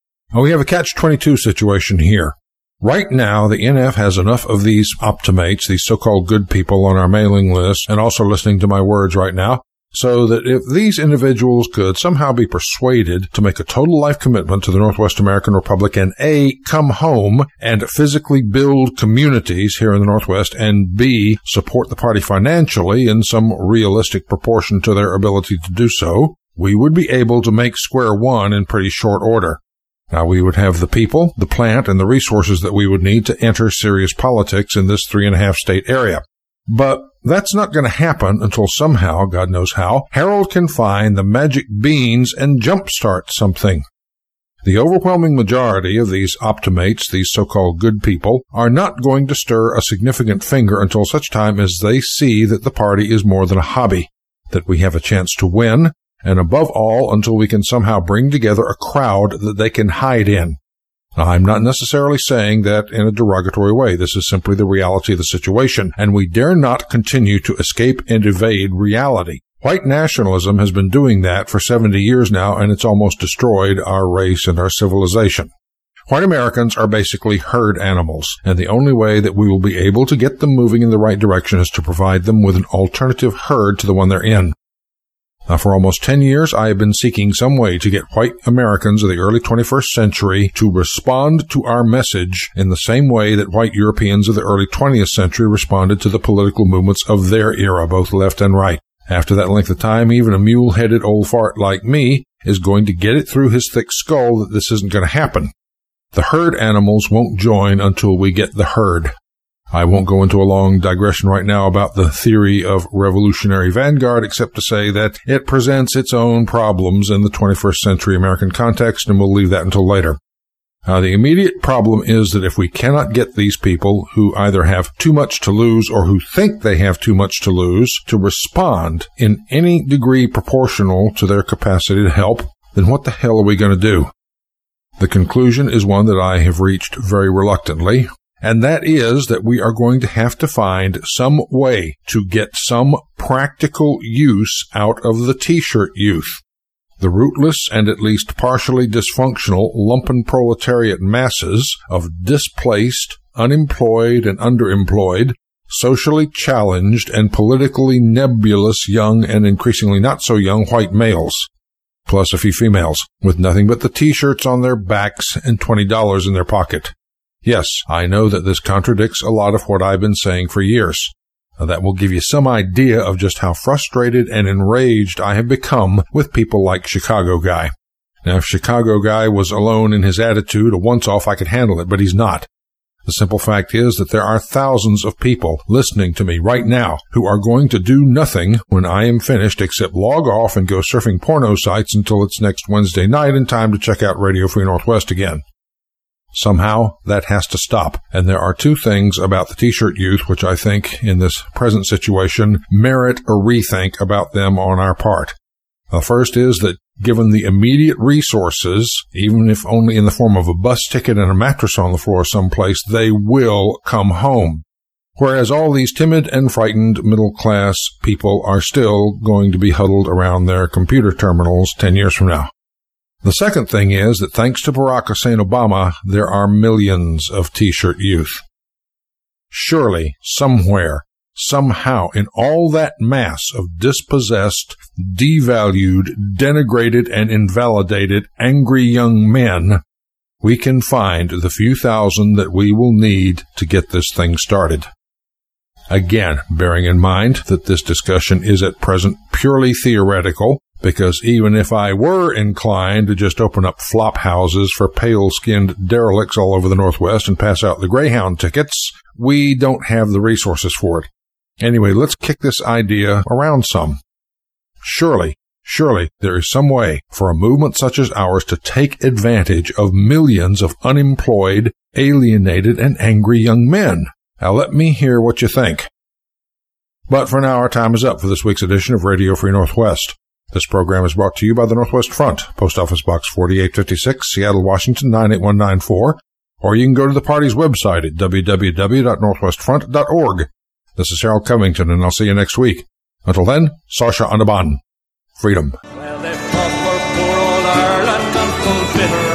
We have a catch-22 situation here. Right now, the NF has enough of these optimates, these so-called good people on our mailing list, and also listening to my words right now, so that if these individuals could somehow be persuaded to make a total life commitment to the Northwest American Republic and A, come home and physically build communities here in the Northwest, and B, support the party financially in some realistic proportion to their ability to do so, we would be able to make square one in pretty short order. Now, we would have the people, the plant, and the resources that we would need to enter serious politics in this 3.5-state area. But that's not going to happen until somehow, God knows how, Harold can find the magic beans and jumpstart something. The overwhelming majority of these optimates, these so-called good people, are not going to stir a significant finger until such time as they see that the party is more than a hobby, that we have a chance to win, and above all, until we can somehow bring together a crowd that they can hide in. Now, I'm not necessarily saying that in a derogatory way. This is simply the reality of the situation, and we dare not continue to escape and evade reality. White nationalism has been doing that for 70 years now, and it's almost destroyed our race and our civilization. White Americans are basically herd animals, and the only way that we will be able to get them moving in the right direction is to provide them with an alternative herd to the one they're in. Now, for almost 10 years, I have been seeking some way to get white Americans of the early 21st century to respond to our message in the same way that white Europeans of the early 20th century responded to the political movements of their era, both left and right. After that length of time, even a mule-headed old fart like me is going to get it through his thick skull that this isn't going to happen. The herd animals won't join until we get the herd. I won't go into a long digression right now about the theory of revolutionary vanguard, except to say that it presents its own problems in the 21st century American context, and we'll leave that until later. The immediate problem is that if we cannot get these people who either have too much to lose or who think they have too much to lose to respond in any degree proportional to their capacity to help, then what the hell are we going to do? The conclusion is one that I have reached very reluctantly, and that is that we are going to have to find some way to get some practical use out of the T-shirt youth. The rootless and at least partially dysfunctional lumpen proletariat masses of displaced, unemployed, and underemployed, socially challenged, and politically nebulous young and increasingly not so young white males, plus a few females, with nothing but the T-shirts on their backs and $20 in their pocket. Yes, I know that this contradicts a lot of what I've been saying for years. Now, that will give you some idea of just how frustrated and enraged I have become with people like Chicago Guy. Now, if Chicago Guy was alone in his attitude, a once-off, I could handle it, but he's not. The simple fact is that there are thousands of people listening to me right now who are going to do nothing when I am finished except log off and go surfing porno sites until it's next Wednesday night in time to check out Radio Free Northwest again. Somehow, that has to stop, and there are two things about the T-shirt youth which I think, in this present situation, merit a rethink about them on our part. The first is that, given the immediate resources, even if only in the form of a bus ticket and a mattress on the floor someplace, they will come home. Whereas all these timid and frightened middle-class people are still going to be huddled around their computer terminals 10 years from now. The second thing is that thanks to Barack Hussein Obama, there are millions of T-shirt youth. Surely, somewhere, somehow, in all that mass of dispossessed, devalued, denigrated, and invalidated angry young men, we can find the few thousand that we will need to get this thing started. Again, bearing in mind that this discussion is at present purely theoretical, because even if I were inclined to just open up flop houses for pale-skinned derelicts all over the Northwest and pass out the Greyhound tickets, we don't have the resources for it. Anyway, let's kick this idea around some. Surely, there is some way for a movement such as ours to take advantage of millions of unemployed, alienated, and angry young men. Now let me hear what you think. But for now, our time is up for this week's edition of Radio Free Northwest. This program is brought to you by the Northwest Front, Post Office Box 4856, Seattle, Washington 98194, or you can go to the party's website at www.northwestfront.org. This is Harold Covington, and I'll see you next week. Until then, Sasha Anaban. Freedom. Well, they fought for poor old Ireland and full bitter